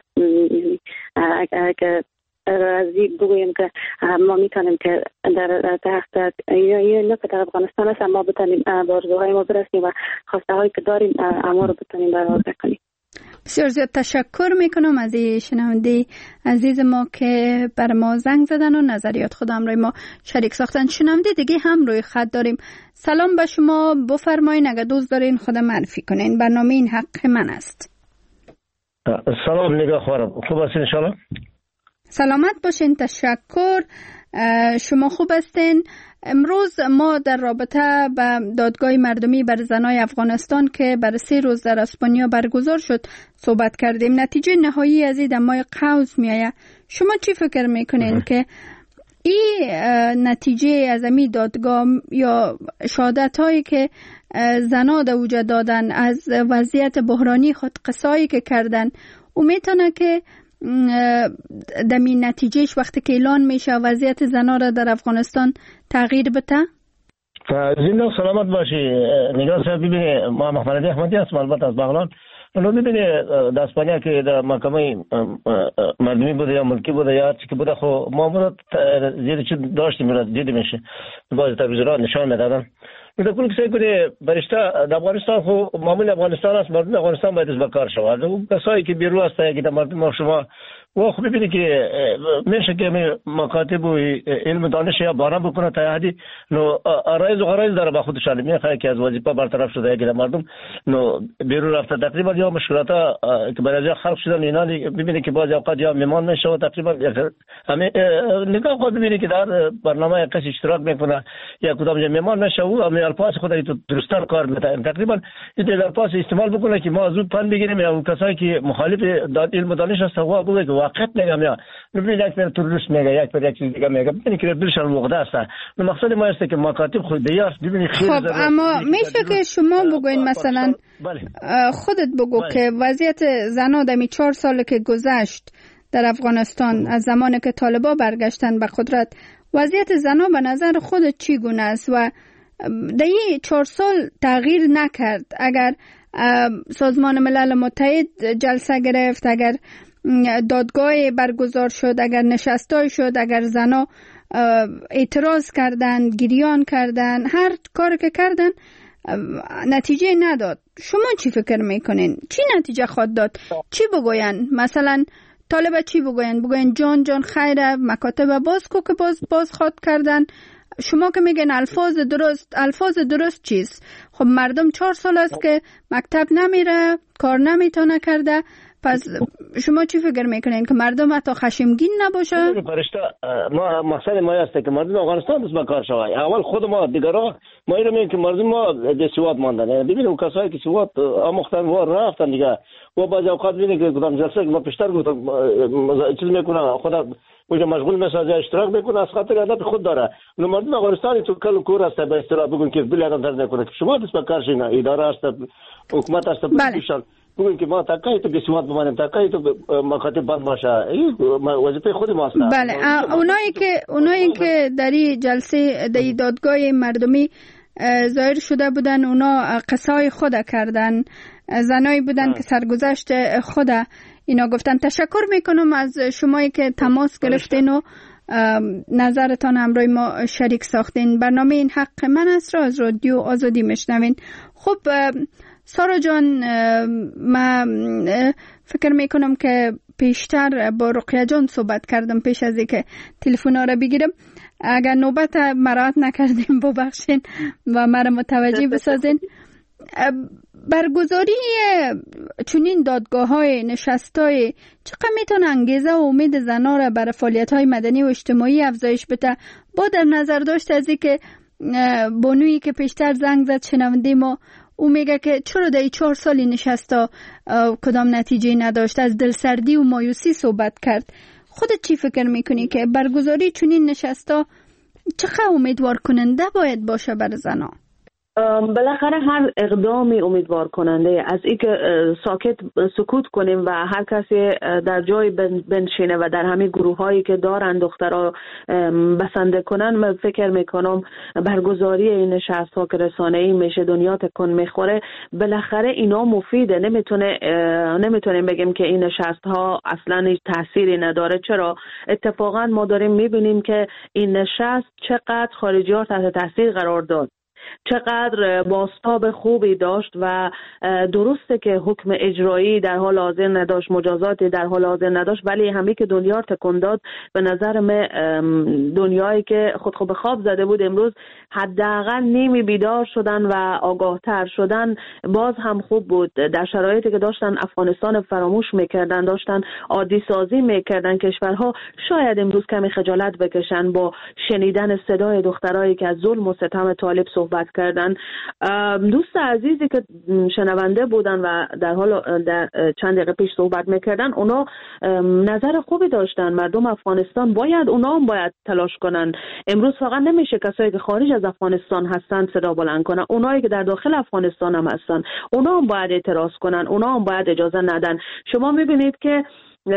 اگر از این بگویم که ما میتونیم که در تحت نه که در افغانستان هست ما بتونیم با آرزوهای ما برسیم و خواسته هایی که داریم اما رو بتونیم برآورده کنیم. بسیار زیاد تشکر میکنم از این شنونده عزیز ما که بر ما زنگ زدن و نظریات خودم روی ما شریک ساختن. شنونده دیگه هم روی خط داریم. سلام به شما، بفرمایین اگر دوست دارین خود معرفی کنین. برنامه این حق من است. سلام نگاه خوارم، خوب هستین انشاءالله؟ سلامت باشین، تشکر. شما خوب هستین؟ امروز ما در رابطه با دادگاه مردمی بر زنای افغانستان که بر 3 روز در اسپانیا برگزار شد صحبت کردیم. نتیجه نهایی از این در ماه قوس میایه. شما چی فکر میکنین که این نتیجه از این دادگاه یا شهادت هایی که زنا در اوجه دادن از وضعیت بحرانی خود قصایی که کردن او میتونه که دمی نتیجهش وقتی که اعلان میشه وضعیت زنا را در افغانستان تغییر بده؟ زنده سلامت باشی نگاه صاحب. ببینید ما محمد احمدی هستم البته از بغلان. لو ببینید در اسپانیا که در محکمه مردمی بوده یا ملکی بوده یا چی که بوده خب ما زیر چی داشتیم دیده میشه باز تلویزیون‌ها نشان میدادن. در کل کسی که برشته در افغانستان خب معمول افغانستان است، مردم افغانستان باید از بکار شود. اون کسایی که بیرون هستند که در مردم شما و خب ببینید که میشه که مکاتب و علم دانش یا بارا بکنه تا حدی نو آرایز و غرایز داره با خودشان میخواد که از وظیفه برطرف شده اگه مردم نو بیرون رفته تقریبا یا مشکلات که برای خلق شدن اینا ببینید که بعضی اوقات یا میمان میشه و تقریبا همه نگاه خود ببینید که در برنامه کسی اشتراک میکنه یا کدام میمان میشه و همه الفاظ خود تو درستان کار میکنه تقریبا این الفاظ استعمال بکنه که ما زود پن بگیریم یا کسایی که مخالف علم دانش هستن و بگه واقعیت میگم یا ببینید یک پر تروریست میگه یک پر یک چیز دیگه میگه ببینید که دلشان موقع است. مقصد ما است که مکاتب خود دیاست ببینید خیلی خب اما میشه که شما بگوین مثلا خودت بگو که وضعیت زنا در 4 سال که گذشت در افغانستان از زمانی که طالبان برگشتن به قدرت وضعیت زنا به نظر خودت چی گونه است و در این 4 سال تغییر نکرد؟ اگر سازمان ملل متحد جلسه گرفت، اگر دادگاه برگزار شد، اگر نشستای شد، اگر زنا اعتراض کردن، گریان کردن، هر کاری که کردن نتیجه نداد. شما چی فکر میکنین؟ چی نتیجه خواهد داد؟ چی بگوین؟ مثلا طالب چی بگوین؟ بگوین جان خیره مکاتب باز کو که باز خواد کردن. شما که میگن الفاظ درست چیست؟ خب مردم 4 سال است که مکتب نمیره، کار نمیتونه کرده. پس شما چی فکر میکنین که مردم حتی خشمگین نباشه؟ فرشته ما مقصد ما است که مردم افغانستان دست به کار شود. اول خود ما دیگرها ما اینو میگیم که مردم ما دستیواد ماندن. ببینید اون کسایی که سواد آموختن و رفتن دیگه و بعضی اوقات میبینید که کدام جلسه که ما پیشتر گفتم چیز میکنه خدا اونجا مشغول میسازه اشتراک میکنه از خاطر عادت خود داره. اون مردم افغانستان تو کل کور است به اصطلاح بگن که بلی آدم درد نکنه. شما دست به کار شین، اداره است، حکومت است، بله. بگوین که ما تکایی تو بسیمات بمانیم، تکایی تو مکاتب بند باشه. این وظیفه خود ماست. بله. اونایی که در این جلسه در دادگاه مردمی ظاهر شده بودن، اونا قصای خود کردن، زنایی بودن که سرگذشت خود اینا گفتن. تشکر میکنم از شمایی که تماس گرفتین و نظرتان همراه ما شریک ساختین. برنامه این حق من است را از رادیو آزادی میشنوین. خب سارا جان، من فکر میکنم که پیشتر با رقیه جان صحبت کردم پیش از اینکه تلفن ها را بگیرم. اگر نوبت مراعات نکردیم ببخشین و مرا متوجه بسازین. برگزاری چنین دادگاه‌های نشست‌های چقدر میتونه انگیزه و امید زن‌ها را برای فعالیت‌های مدنی و اجتماعی افزایش بده؟ با در نظر داشت از اینکه بانویی که پیشتر زنگ زد شنونده ما، او میگه که چرا در 4 سالی نشستا کدام نتیجه نداشت، از دلسردی و مایوسی صحبت کرد. خودت چی فکر میکنی که برگزاری چنین نشستا چقدر امیدوار کننده باید باشه برای زن‌ها؟ بالاخره هر اقدامی امیدوار کننده. از اینکه سکوت کنیم و هر کسی در جای بنشینه و در همین گروه هایی که دارن دخترها بسنده کنن، من فکر میکنم برگزاری این نشست ها که رسانه‌ای میشه، دنیا تکون میخوره، بالاخره اینا مفیده. نمیتونیم بگیم که این نشست ها اصلا هیچ تأثیری نداره. چرا؟ اتفاقا ما داریم میبینیم که این نشست چقدر خارجی ها تحت تاثیر قرار داد، چقدر بازتاب خوبی داشت و درسته که حکم اجرایی در حال حاضر نداشت، مجازاتی در حال حاضر نداشت، ولی همه که دنیا تکون داد. به نظر من دنیایی که خود به خواب زده بود امروز حداقل نیمی بیدار شدن و آگاهتر شدن. باز هم خوب بود. در شرایطی که داشتن افغانستان فراموش میکردن، داشتن عادی سازی میکردن کشورها، شاید امروز کمی خجالت بکشن با شنیدن صدای دخترایی که از ظلم و ستم طالب صحبت کردن. دوست عزیزی که شنونده بودن و در چند دقیقه پیش صحبت میکردن، اونا نظر خوبی داشتن. مردم افغانستان باید تلاش کنن. امروز فقط نمیشه کسایی که خارج از افغانستان هستن صدا بلند کنن، اونایی که در داخل افغانستان هم هستن اونا هم باید اعتراض کنن، اونا هم باید اجازه ندن. شما میبینید که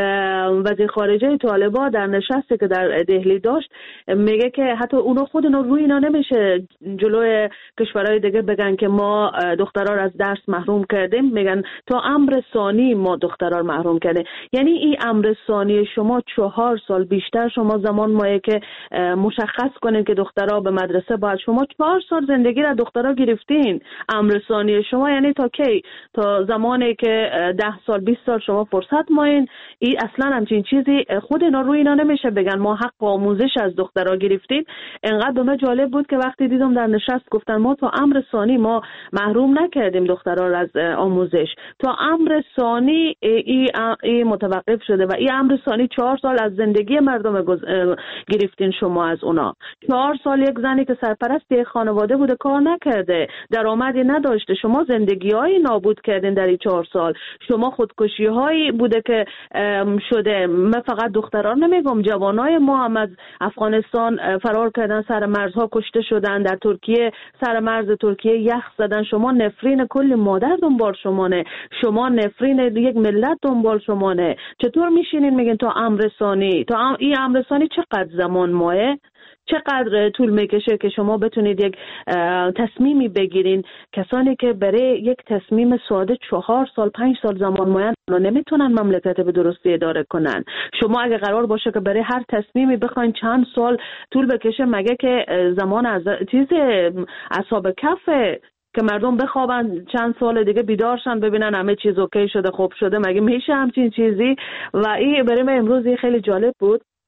وزیر خارجه طالبان در نشستی که در دهلی داشت میگه که حتی اونا خودنا روی اینا نمیشه جلوی کشورهای دیگه بگن که ما دخترها را از درس محروم کردیم. میگن تا امر ثانی ما دخترها محروم کردیم. یعنی این امر ثانی شما 4 سال بیشتر شما زمان مایه که مشخص کنین که دخترها به مدرسه باید. شما 4 سال زندگی را دخترها گرفتین. امر ثانی شما یعنی تا کی؟ تا زمانی که 10 سال 20 سال شما فرصت ماین. این اصلا همچین چیزی خود اینا روی اینا نمیشه بگن ما حق آموزش از دخترها گرفتیم. انقدر به من جالب بود که وقتی دیدم در نشست گفتن ما تا امر ثانی ما محروم نکردیم دخترها را از آموزش، تا امر ثانی ای متوقف شده و این امر ثانی 4 سال از زندگی مردم گرفتین شما از اونا. 4 سال یک زنی که سرپرست یک خانواده بوده کار نکرده، درآمدی نداشته، شما زندگی‌های نابود کردین در این 4 سال. شما خودکشی‌هایی بوده که شده. من فقط دختران نمیگم، جوانای ما هم از افغانستان فرار کردن، سر مرزها کشته شدن، در ترکیه سر مرز ترکیه یخ زدن. شما نفرین کل مادر دنبال شمانه، شما نفرین یک ملت دنبال شمانه. چطور میشینین میگین تا امر ثانی؟ این امر ثانی چقدر زمان ماه؟ چقدر طول میکشه که شما بتونید یک تصمیمی بگیرین؟ کسانی که برای یک تصمیم ساده 4 سال 5 سال زمان مایند نمیتونن مملکت به درستی اداره کنن. شما اگه قرار باشه که برای هر تصمیمی بخواین چند سال طول بکشه، مگه که زمان از چیز اصحاب کفه که مردم بخوابن چند سال دیگه بیدارشن ببینن همه چیز اوکی شده خوب شده؟ مگه میشه همچین چیزی؟ و این برای من امروز خیلی جالب بود.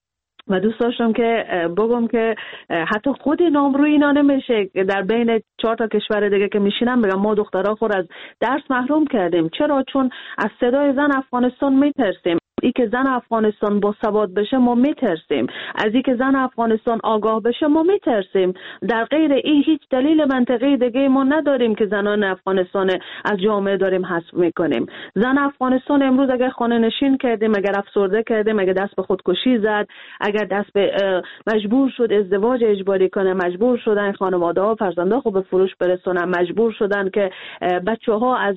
و دوست داشتم که بگم که حتی خود نامروی اینا نمیشه در بین 4 تا کشور دیگه که میشینم بگم ما دخترها خود از درس محروم کردیم. چرا؟ چون از صدای زن افغانستان میترسیم. ای که زن افغانستان با سواد بشه ما میترسیم، از ای که زن افغانستان آگاه بشه ما میترسیم. در غیر این هیچ دلیل منطقی دیگه ما نداریم که زنان افغانستان از جامعه داریم حذف میکنیم. زن افغانستان امروز اگر خانه نشین کردیم، اگر افسرده کردیم، اگر دست به خودکشی زد، اگر دست به مجبور شد ازدواج اجباری کنه، مجبور شدن خانواده ها فرزنده خود به فروش برسونن، مجبور شدن که بچه ها از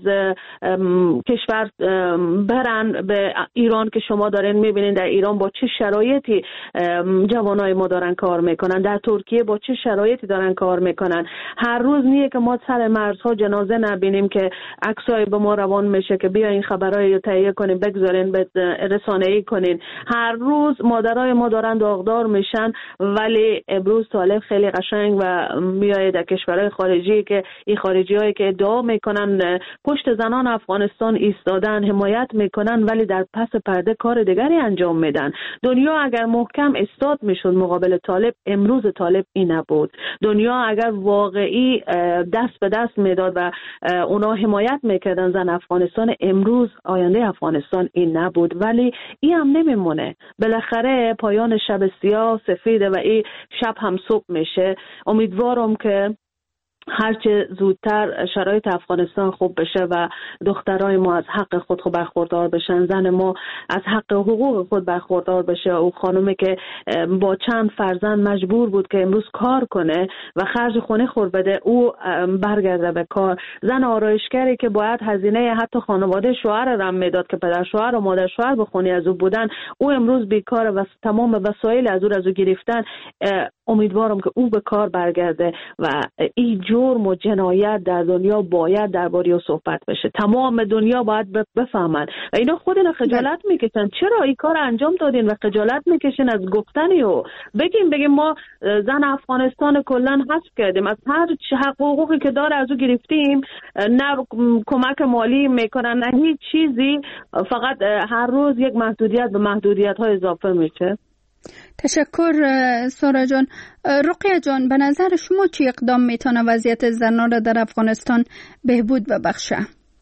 کشور برن به ایران که شما دارین میبینین در ایران با چه شرایطی جوانای ما دارن کار میکنن، در ترکیه با چه شرایطی دارن کار میکنن. هر روز نیه که ما سر مرزها جنازه نبینیم که عکسای به ما روان میشه که بیا این خبرای رو تهیه کنین بگذارین به رسانه‌ای کنین. هر روز مادرای ما دارن داغدار میشن، ولی امروز طالب خیلی قشنگ و میایه در کشورهای خارجی که این خارجیایی که ادعا میکنن پشت زنان افغانستان ایستادن حمایت میکنن، ولی در پس پرده کار دیگری انجام میدن. دنیا اگر محکم استاد میشد مقابل طالب، امروز طالب این نبود. دنیا اگر واقعی دست به دست میداد و اونا حمایت میکردن زن افغانستان، امروز آینده افغانستان این نبود. ولی این هم نمیمونه، بالاخره پایان شب سیاه سفیده و این شب هم صبح میشه. امیدوارم که هرچه زودتر شرایط افغانستان خوب بشه و دخترای ما از حق خود برخوردار بشن، زن ما از حق حقوق خود برخوردار بشه. او خانومی که با چند فرزند مجبور بود که امروز کار کنه و خرج خونه خور بده، او برگرده به کار. زن آرایشگری که باید هزینه حتی خانواده شوهر رم میداد که پدر شوهر و مادر شوهر به خونه از او بودن، او امروز بیکاره و تمام وسایل از او گرفتن. امیدوارم که او به کار برگرده و این جرم و جنایت در دنیا باید درباره صحبت بشه. تمام دنیا باید بفهمن و اینا خودنا خجالت میکشن. چرا این کار انجام دادین و خجالت میکشین از گفتنی؟ و بگیم ما زن افغانستان کلا حذف کردیم، از هر حقوقی که داره از او گرفتیم، نه کمک مالی میکنن نه هیچ چیزی، فقط هر روز یک محدودیت به محدودیت ها اضافه میشه. تشکر سارا جان. رقیه جان، به نظر شما چی اقدام میتونه وضعیت زنان را در افغانستان بهبود ببخشه؟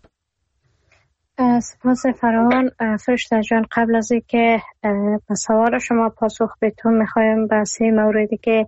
سپاس فراوان فرشته جان. قبل از اینکه به سوال شما پاسخ بدم میخوایم به 3 موردی که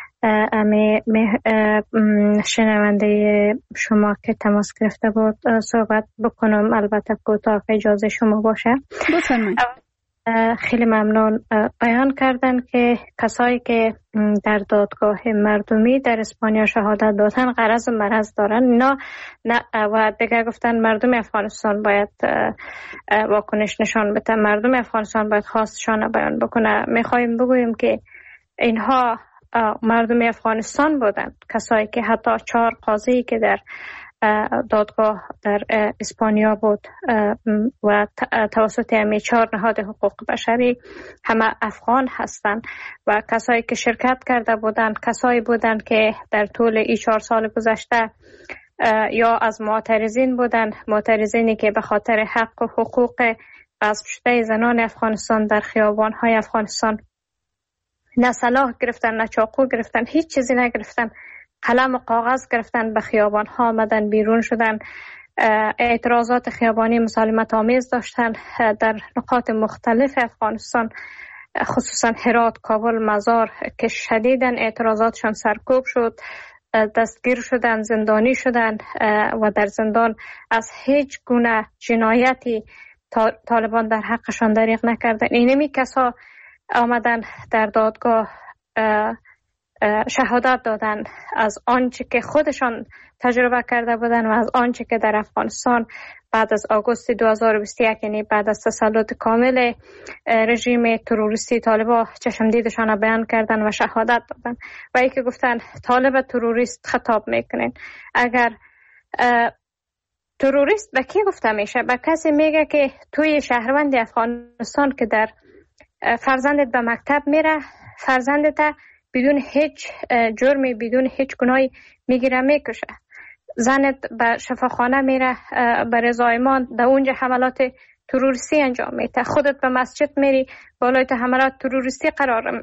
شنونده شما که تماس گرفته بود صحبت بکنم، البته کوتاه اجازه شما باشه. بفرمایید. خیلی ممنون. بیان کردن که کسایی که در دادگاه مردمی در اسپانیا شهادت دادن غرض و مرض دارن، اینا و دیگه گفتن مردم افغانستان باید واکنش نشان بده، مردم افغانستان باید خواستشان بیان بکنه. میخوایم بگوییم که اینها مردم افغانستان بودن، کسایی که حتی 4 قاضی که در دادگاه در اسپانیا بود و توسط همه 4 نهاد حقوق بشری همه افغان هستند و کسایی که شرکت کرده بودند کسایی بودند که در طول این 4 سال گذشته یا از معترضین بودند، معترضینی که به خاطر حق و حقوق غصب شده زنان افغانستان در خیابان‌های افغانستان نه سلاح گرفتن نه چاقو گرفتن، هیچ چیزی نگرفتن، قلم و کاغذ گرفتن، به خیابان ها آمدن، بیرون شدن، اعتراضات خیابانی مسالمت آمیز داشتن در نقاط مختلف افغانستان، خصوصا هرات، کابل، مزار که شدیداً اعتراضاتشان سرکوب شد، دستگیر شدن، زندانی شدن و در زندان از هیچ گونه جنایتی طالبان در حقشان دریغ نکردن. اینمی کسا آمدن در دادگاه شهادت دادن از آنچه که خودشان تجربه کرده بودن و از آنچه که در افغانستان بعد از آگوست 2021 یعنی بعد از تسلط کامل رژیم تروریستی طالبان چشم دیدشان بیان کردن و شهادت دادن و ای که گفتن طالب تروریست خطاب میکنن. اگر تروریست به کی گفته میشه؟ به کسی میگه که توی شهروند افغانستان که در فرزندت به مکتب میره، فرزندت بدون هیچ جرمی بدون هیچ گناهی میگیره میکشه، زنت به شفاخانه میره به رضای ما، در اونجا حملات تروریستی انجام میده. خودت به مسجد میری بالای تو حملات تروریستی قرار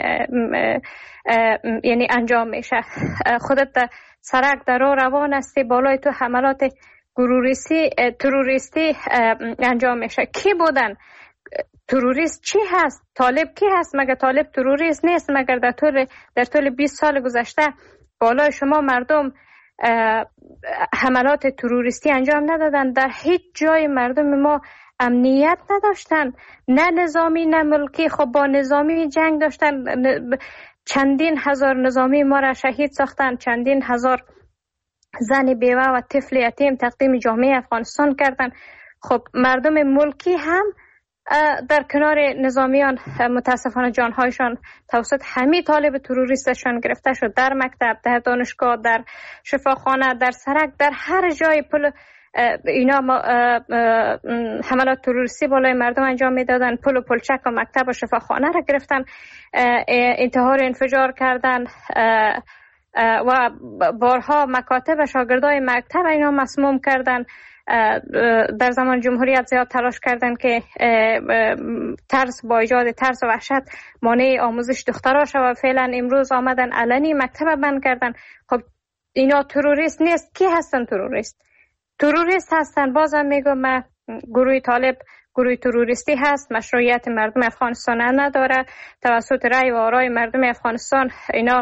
یعنی انجام میشه. خودت در سرک در راه روان هستی بالای تو حملات تروریستی انجام میشه. کی بودن؟ تروریست چی هست؟ طالب کی هست؟ مگر طالب تروریست نیست؟ مگر در طول 20 سال گذشته بالای شما مردم حملات تروریستی انجام ندادن؟ در هیچ جای مردم ما امنیت نداشتن، نه نظامی نه ملکی. خب با نظامی جنگ داشتن، چندین هزار نظامی ما را شهید ساختن، چندین هزار زن بیوه و طفل یتیم تقدیم جامعه افغانستان کردن. خب مردم ملکی هم در کنار نظامیان متاسفانه جانهایشان توسط همین طالب تروریستشان گرفته شد. در مکتب، در دانشگاه، در شفاخانه، در سرک، در هر جای اینا حملات تروریستی بالای مردم انجام میدادن. پل و پلچک و مکتب و شفاخانه را گرفتن، انتحار انفجار کردن و بارها مکاتب و شاگردای مکتب اینا مسموم کردن. در زمان جمهوریت زیاد تلاش کردن که ترس با ایجاد ترس و وحشت مانع آموزش دخترها شود. فعلا امروز آمدن علنی مکتب بند کردن. خب اینا تروریست نیست؟ کی هستن تروریست هستن. بازم میگم من گروه طالب گروه تروریستی هست، مشروعیت مردم افغانستان نداره. توسط رأی و آرای مردم افغانستان اینا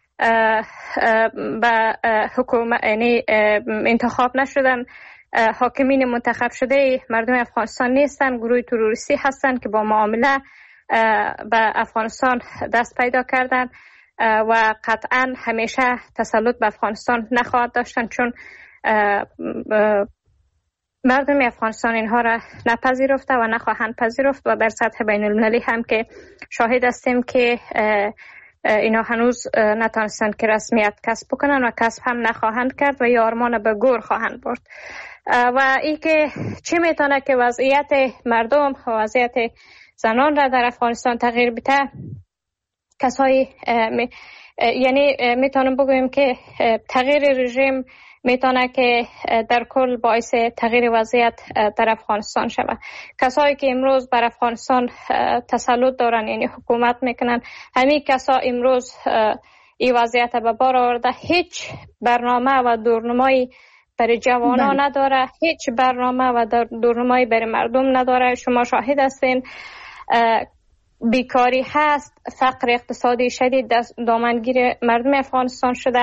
به حکومت یعنی انتخاب نشدن، حاکمین منتخب شده مردم افغانستان نیستن، گروه تروریستی هستن که با معامله به افغانستان دست پیدا کردن و قطعا همیشه تسلط به افغانستان نخواهد داشتن، چون مردم افغانستان اینها را نپذیرفته و نخواهند پذیرفت و در سطح بین المللی هم که شاهد هستیم که اینا هنوز نتانستند که رسمیت کسب بکنن و کسب هم نخواهند کرد و یا آرمان به گور خواهند برد. و ای که چه میتونه که وضعیت مردم و وضعیت زنان را در افغانستان تغییر بده، کسایی یعنی میتونم بگویم که تغییر رژیم میتونه که در کل باعث تغییر وضعیت در افغانستان شود. کسایی که امروز بر افغانستان تسلط دارن یعنی حکومت میکنن، همین کسا امروز این وضعیت به بار آورده. هیچ برنامه و دورنمایی برای جوانان نداره، هیچ برنامه و دورنمایی برای مردم نداره. شما شاهد هستین بیکاری هست، فقر اقتصادی شدید دامنگیر مردم افغانستان شده.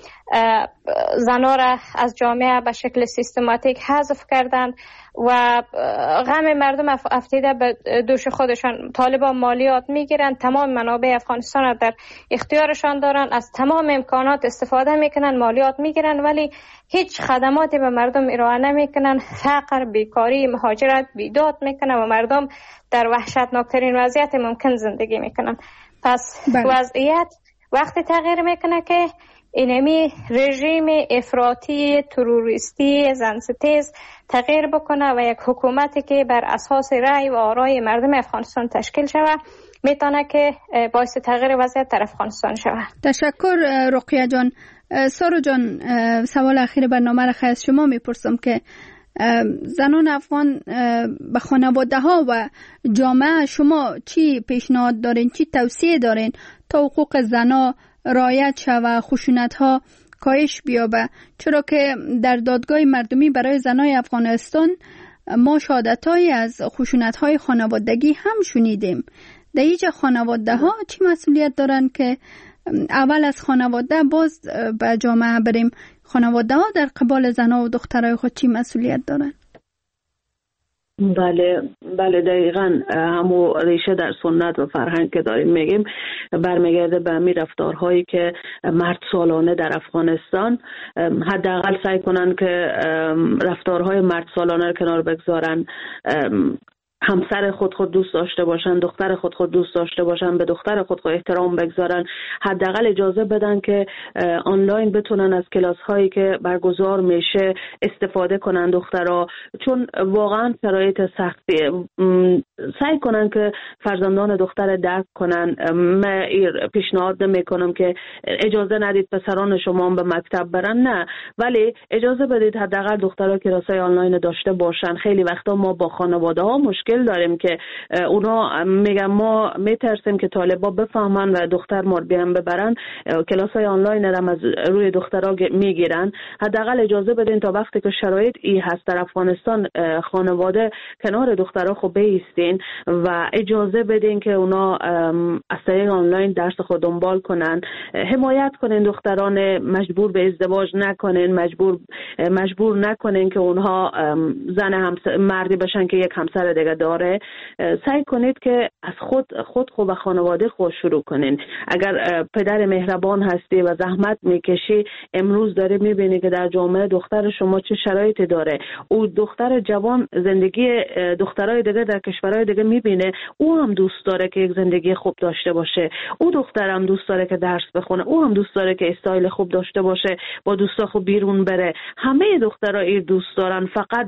زنها را از جامعه به شکل سیستماتیک حذف کردند و غم مردم افتیده به دوش خودشان. طالبان مالیات میگیرند، تمام منابع افغانستان را در اختیارشان دارند، از تمام امکانات استفاده میکنند، مالیات میگیرند ولی هیچ خدماتی به مردم ارائه نمیکنند. فقر، بیکاری، مهاجرت بیداد میکنند و مردم در وحشتناکترین وضعیت ممکن زندگی میکنند. پس وضعیت وقتی تغییر میکنه که اینمی رژیم افراطی تروریستی زنستیز تغییر بکنه و یک حکومتی که بر اساس رأی و آرای مردم افغانستان تشکیل شود میتونه که باعث تغییر وضعیت در افغانستان شود. تشکر رقیه جان. سارو جان، سوال اخیر برنامه را از شما میپرسم که زنان افغان به خانواده ها و جامعه شما چی پیشنهاد دارین، چی توصیه دارین تا حقوق زنها رعایت شود، خشونت ها کاهش بیابه؟ چرا که در دادگاه مردمی برای زنای افغانستان ما شهادت‌هایی از خشونت‌های خانوادگی هم شنیدیم. در اینجا خانواده ها چی مسئولیت دارن که اول از خانواده باز به جامعه بریم؟ خانواده ها در قبال زنها و دخترای خود چی مسئولیت دارن؟ بله دقیقاً همو ریشه در سنت و فرهنگ که داریم میگیم برمیگرده به همین رفتارهایی که مرد سالانه در افغانستان حداقل سعی کنن که رفتارهای مرد سالانه رو کنار بگذارن. همسر خود دوست داشته باشن، دختر خود دوست داشته باشن، به دختر خود احترام بگذارن، حداقل اجازه بدن که آنلاین بتونن از کلاس هایی که برگزار میشه استفاده کنن دخترها، چون واقعا شرایط سختیه. سعی کنن که فرزندان دختر درک کنن. من پیشنهاد نمیکنم که اجازه ندید پسران شما به مکتب برن، نه، ولی اجازه بدید حداقل دخترها کلاسای آنلاین داشته باشن. خیلی وقتا ما با خانواده ها مشکل داریم که اونا میگن ما میترسیم که طالبا بفهمن و دختر ما بیان ببرن، کلاسای آنلاین هم از روی دخترها میگیرن. حداقل اجازه بدین تا وقتی که شرایط ای هست در افغانستان خانواده کنار دخترها خب بیستین و اجازه بدین که اونا از طریق آنلاین درس خود دنبال کنن. حمایت کنین دختران، مجبور به ازدواج نکنین، مجبور نکنین که اونها زن مردی بشن که یک همسر دیگه داره. سعی کنید که از خود و خانواده خود شروع کنین. اگر پدر مهربان هستی و زحمت میکشی، امروز داره میبینی که در جامعه دختر شما چه شرایطی داره. او دختر جوان زندگی دخترای دیگه در کشورهای دیگه میبینه، او هم دوست داره که یک زندگی خوب داشته باشه، او دختر هم دوست داره که درس بخونه، او هم دوست داره که استایل خوب داشته باشه، با دوستا خوب بیرون بره. همه دخترها این دوست دارن. فقط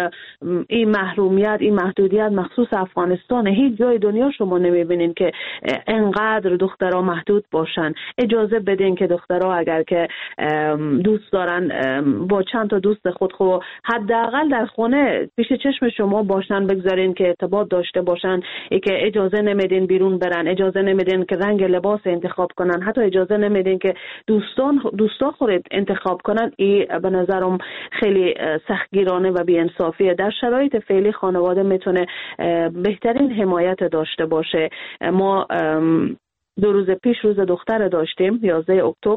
این محرومیت، این محدودیت مخصوص افغانستان، هیچ جای دنیا شما نمیبینین که انقدر دخترها محدود باشن. اجازه بدین که دخترها اگر که دوست دارن با چند تا دوست خود حداقل در خونه پیش چشم شما باشن، بگذارین که ارتباط داشته باشن. ای که اجازه نمیدین بیرون برن، اجازه نمیدین که رنگ لباس انتخاب کنن، حتی اجازه نمیدین که دوستا خود انتخاب کنن. این به نظرم خیلی سختگیرانه و بی‌انصافیه. در شرایط فعلی خانواده میتونه بهترین حمایت داشته باشه. ما 2 روز پیش روز دختر داشتیم، 11 اکتبر،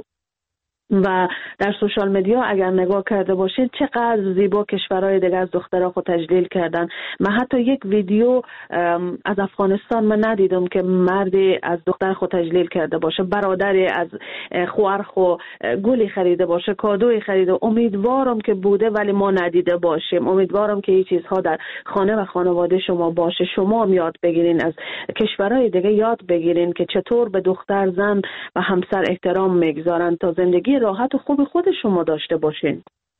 و در سوشال مدیا اگر نگاه کرده باشید چقدر زیبا کشورهای دیگه از دخترها خود تجلیل کردن. من حتی یک ویدیو از افغانستان من ندیدم که مردی از دختر خود تجلیل کرده باشه، برادری از خواهر خود گلی خریده باشه، کادوی خریده. امیدوارم که بوده ولی ما ندیده باشیم. امیدوارم که این چیزها در خانه و خانواده شما باشه. شما هم یاد بگیرین، از کشورهای دیگه یاد بگیرین که چطور به دختر، زن و همسر احترام میگذارن تا زندگی راحت و خوب خود شما داشته باشین.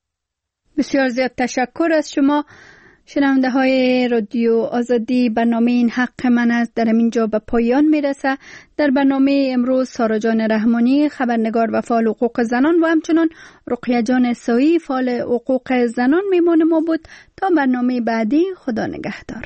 بسیار زیاد تشکر از شما شنونده های رادیو آزادی. برنامه این حق من است در اینجا به پایان میرسه. در برنامه امروز سارا جان رحمانی، خبرنگار و فعال حقوق زنان، و همچنان رقیه جان سایی، فعال حقوق زنان میمان ما بود. تا برنامه بعدی، خدا نگهدار.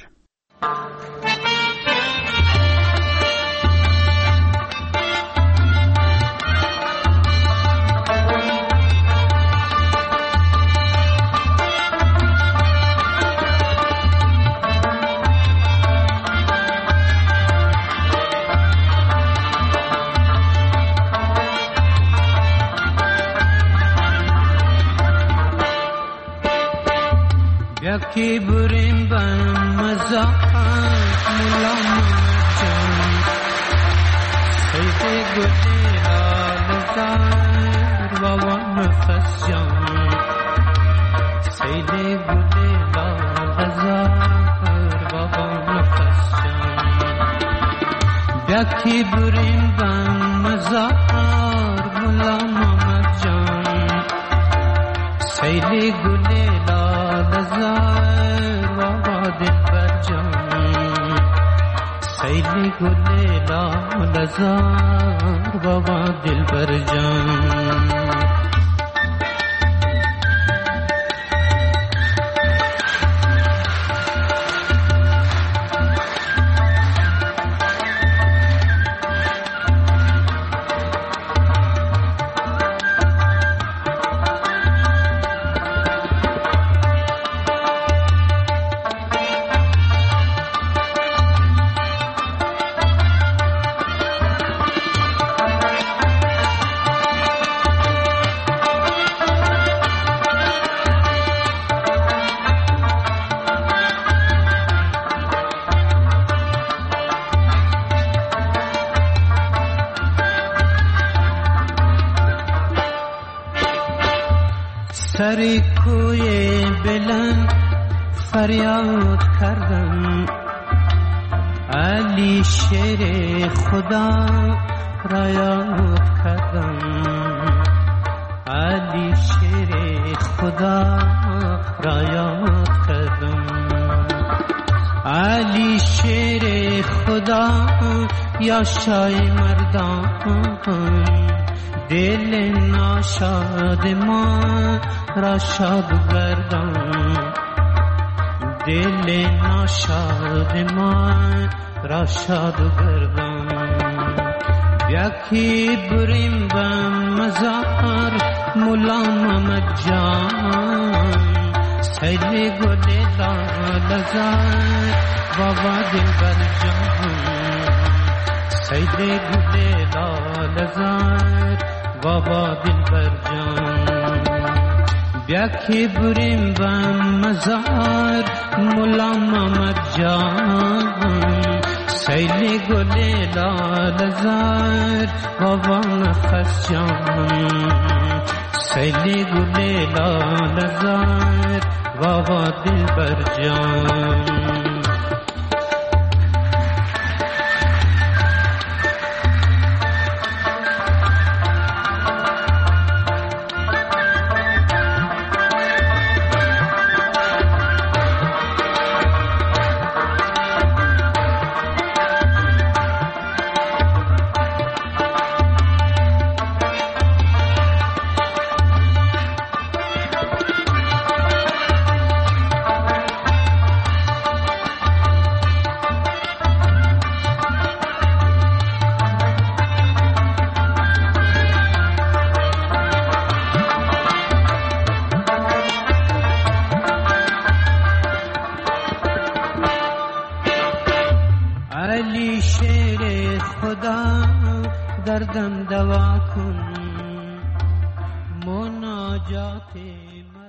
یکی بریم بن مزاحت ملام جان سیده گلی لالزار بابا نفس جان سیده گلی لالزار بابا نفس جان یکی بریم بن مزاحت ملام جان سیده گلی لالزار بابا دلبر جان سیلی گل لالزار بابا دلبر جان. سری کوی بلند فریاد کردم علی شیر خدا را یاد کردم، علی شیر خدا را یاد کردم، علی شیر خدا یا شای مردان، دل ناشاد ما را شاد گردان، دل ناشاد ما را شاد گردان. یکی بریم به مزار مولا محمد جان، سیل گل لال زار بابا دلبر جان، سیل گل لال زار بابا دلبر جان. یکی بریم به مزار مولا محمد جان، سیل گل لال زار بابا نفس جان، سیل گل لال زار بابا دلبر جان. علی شیر خدا دردم دوا کن، مناجات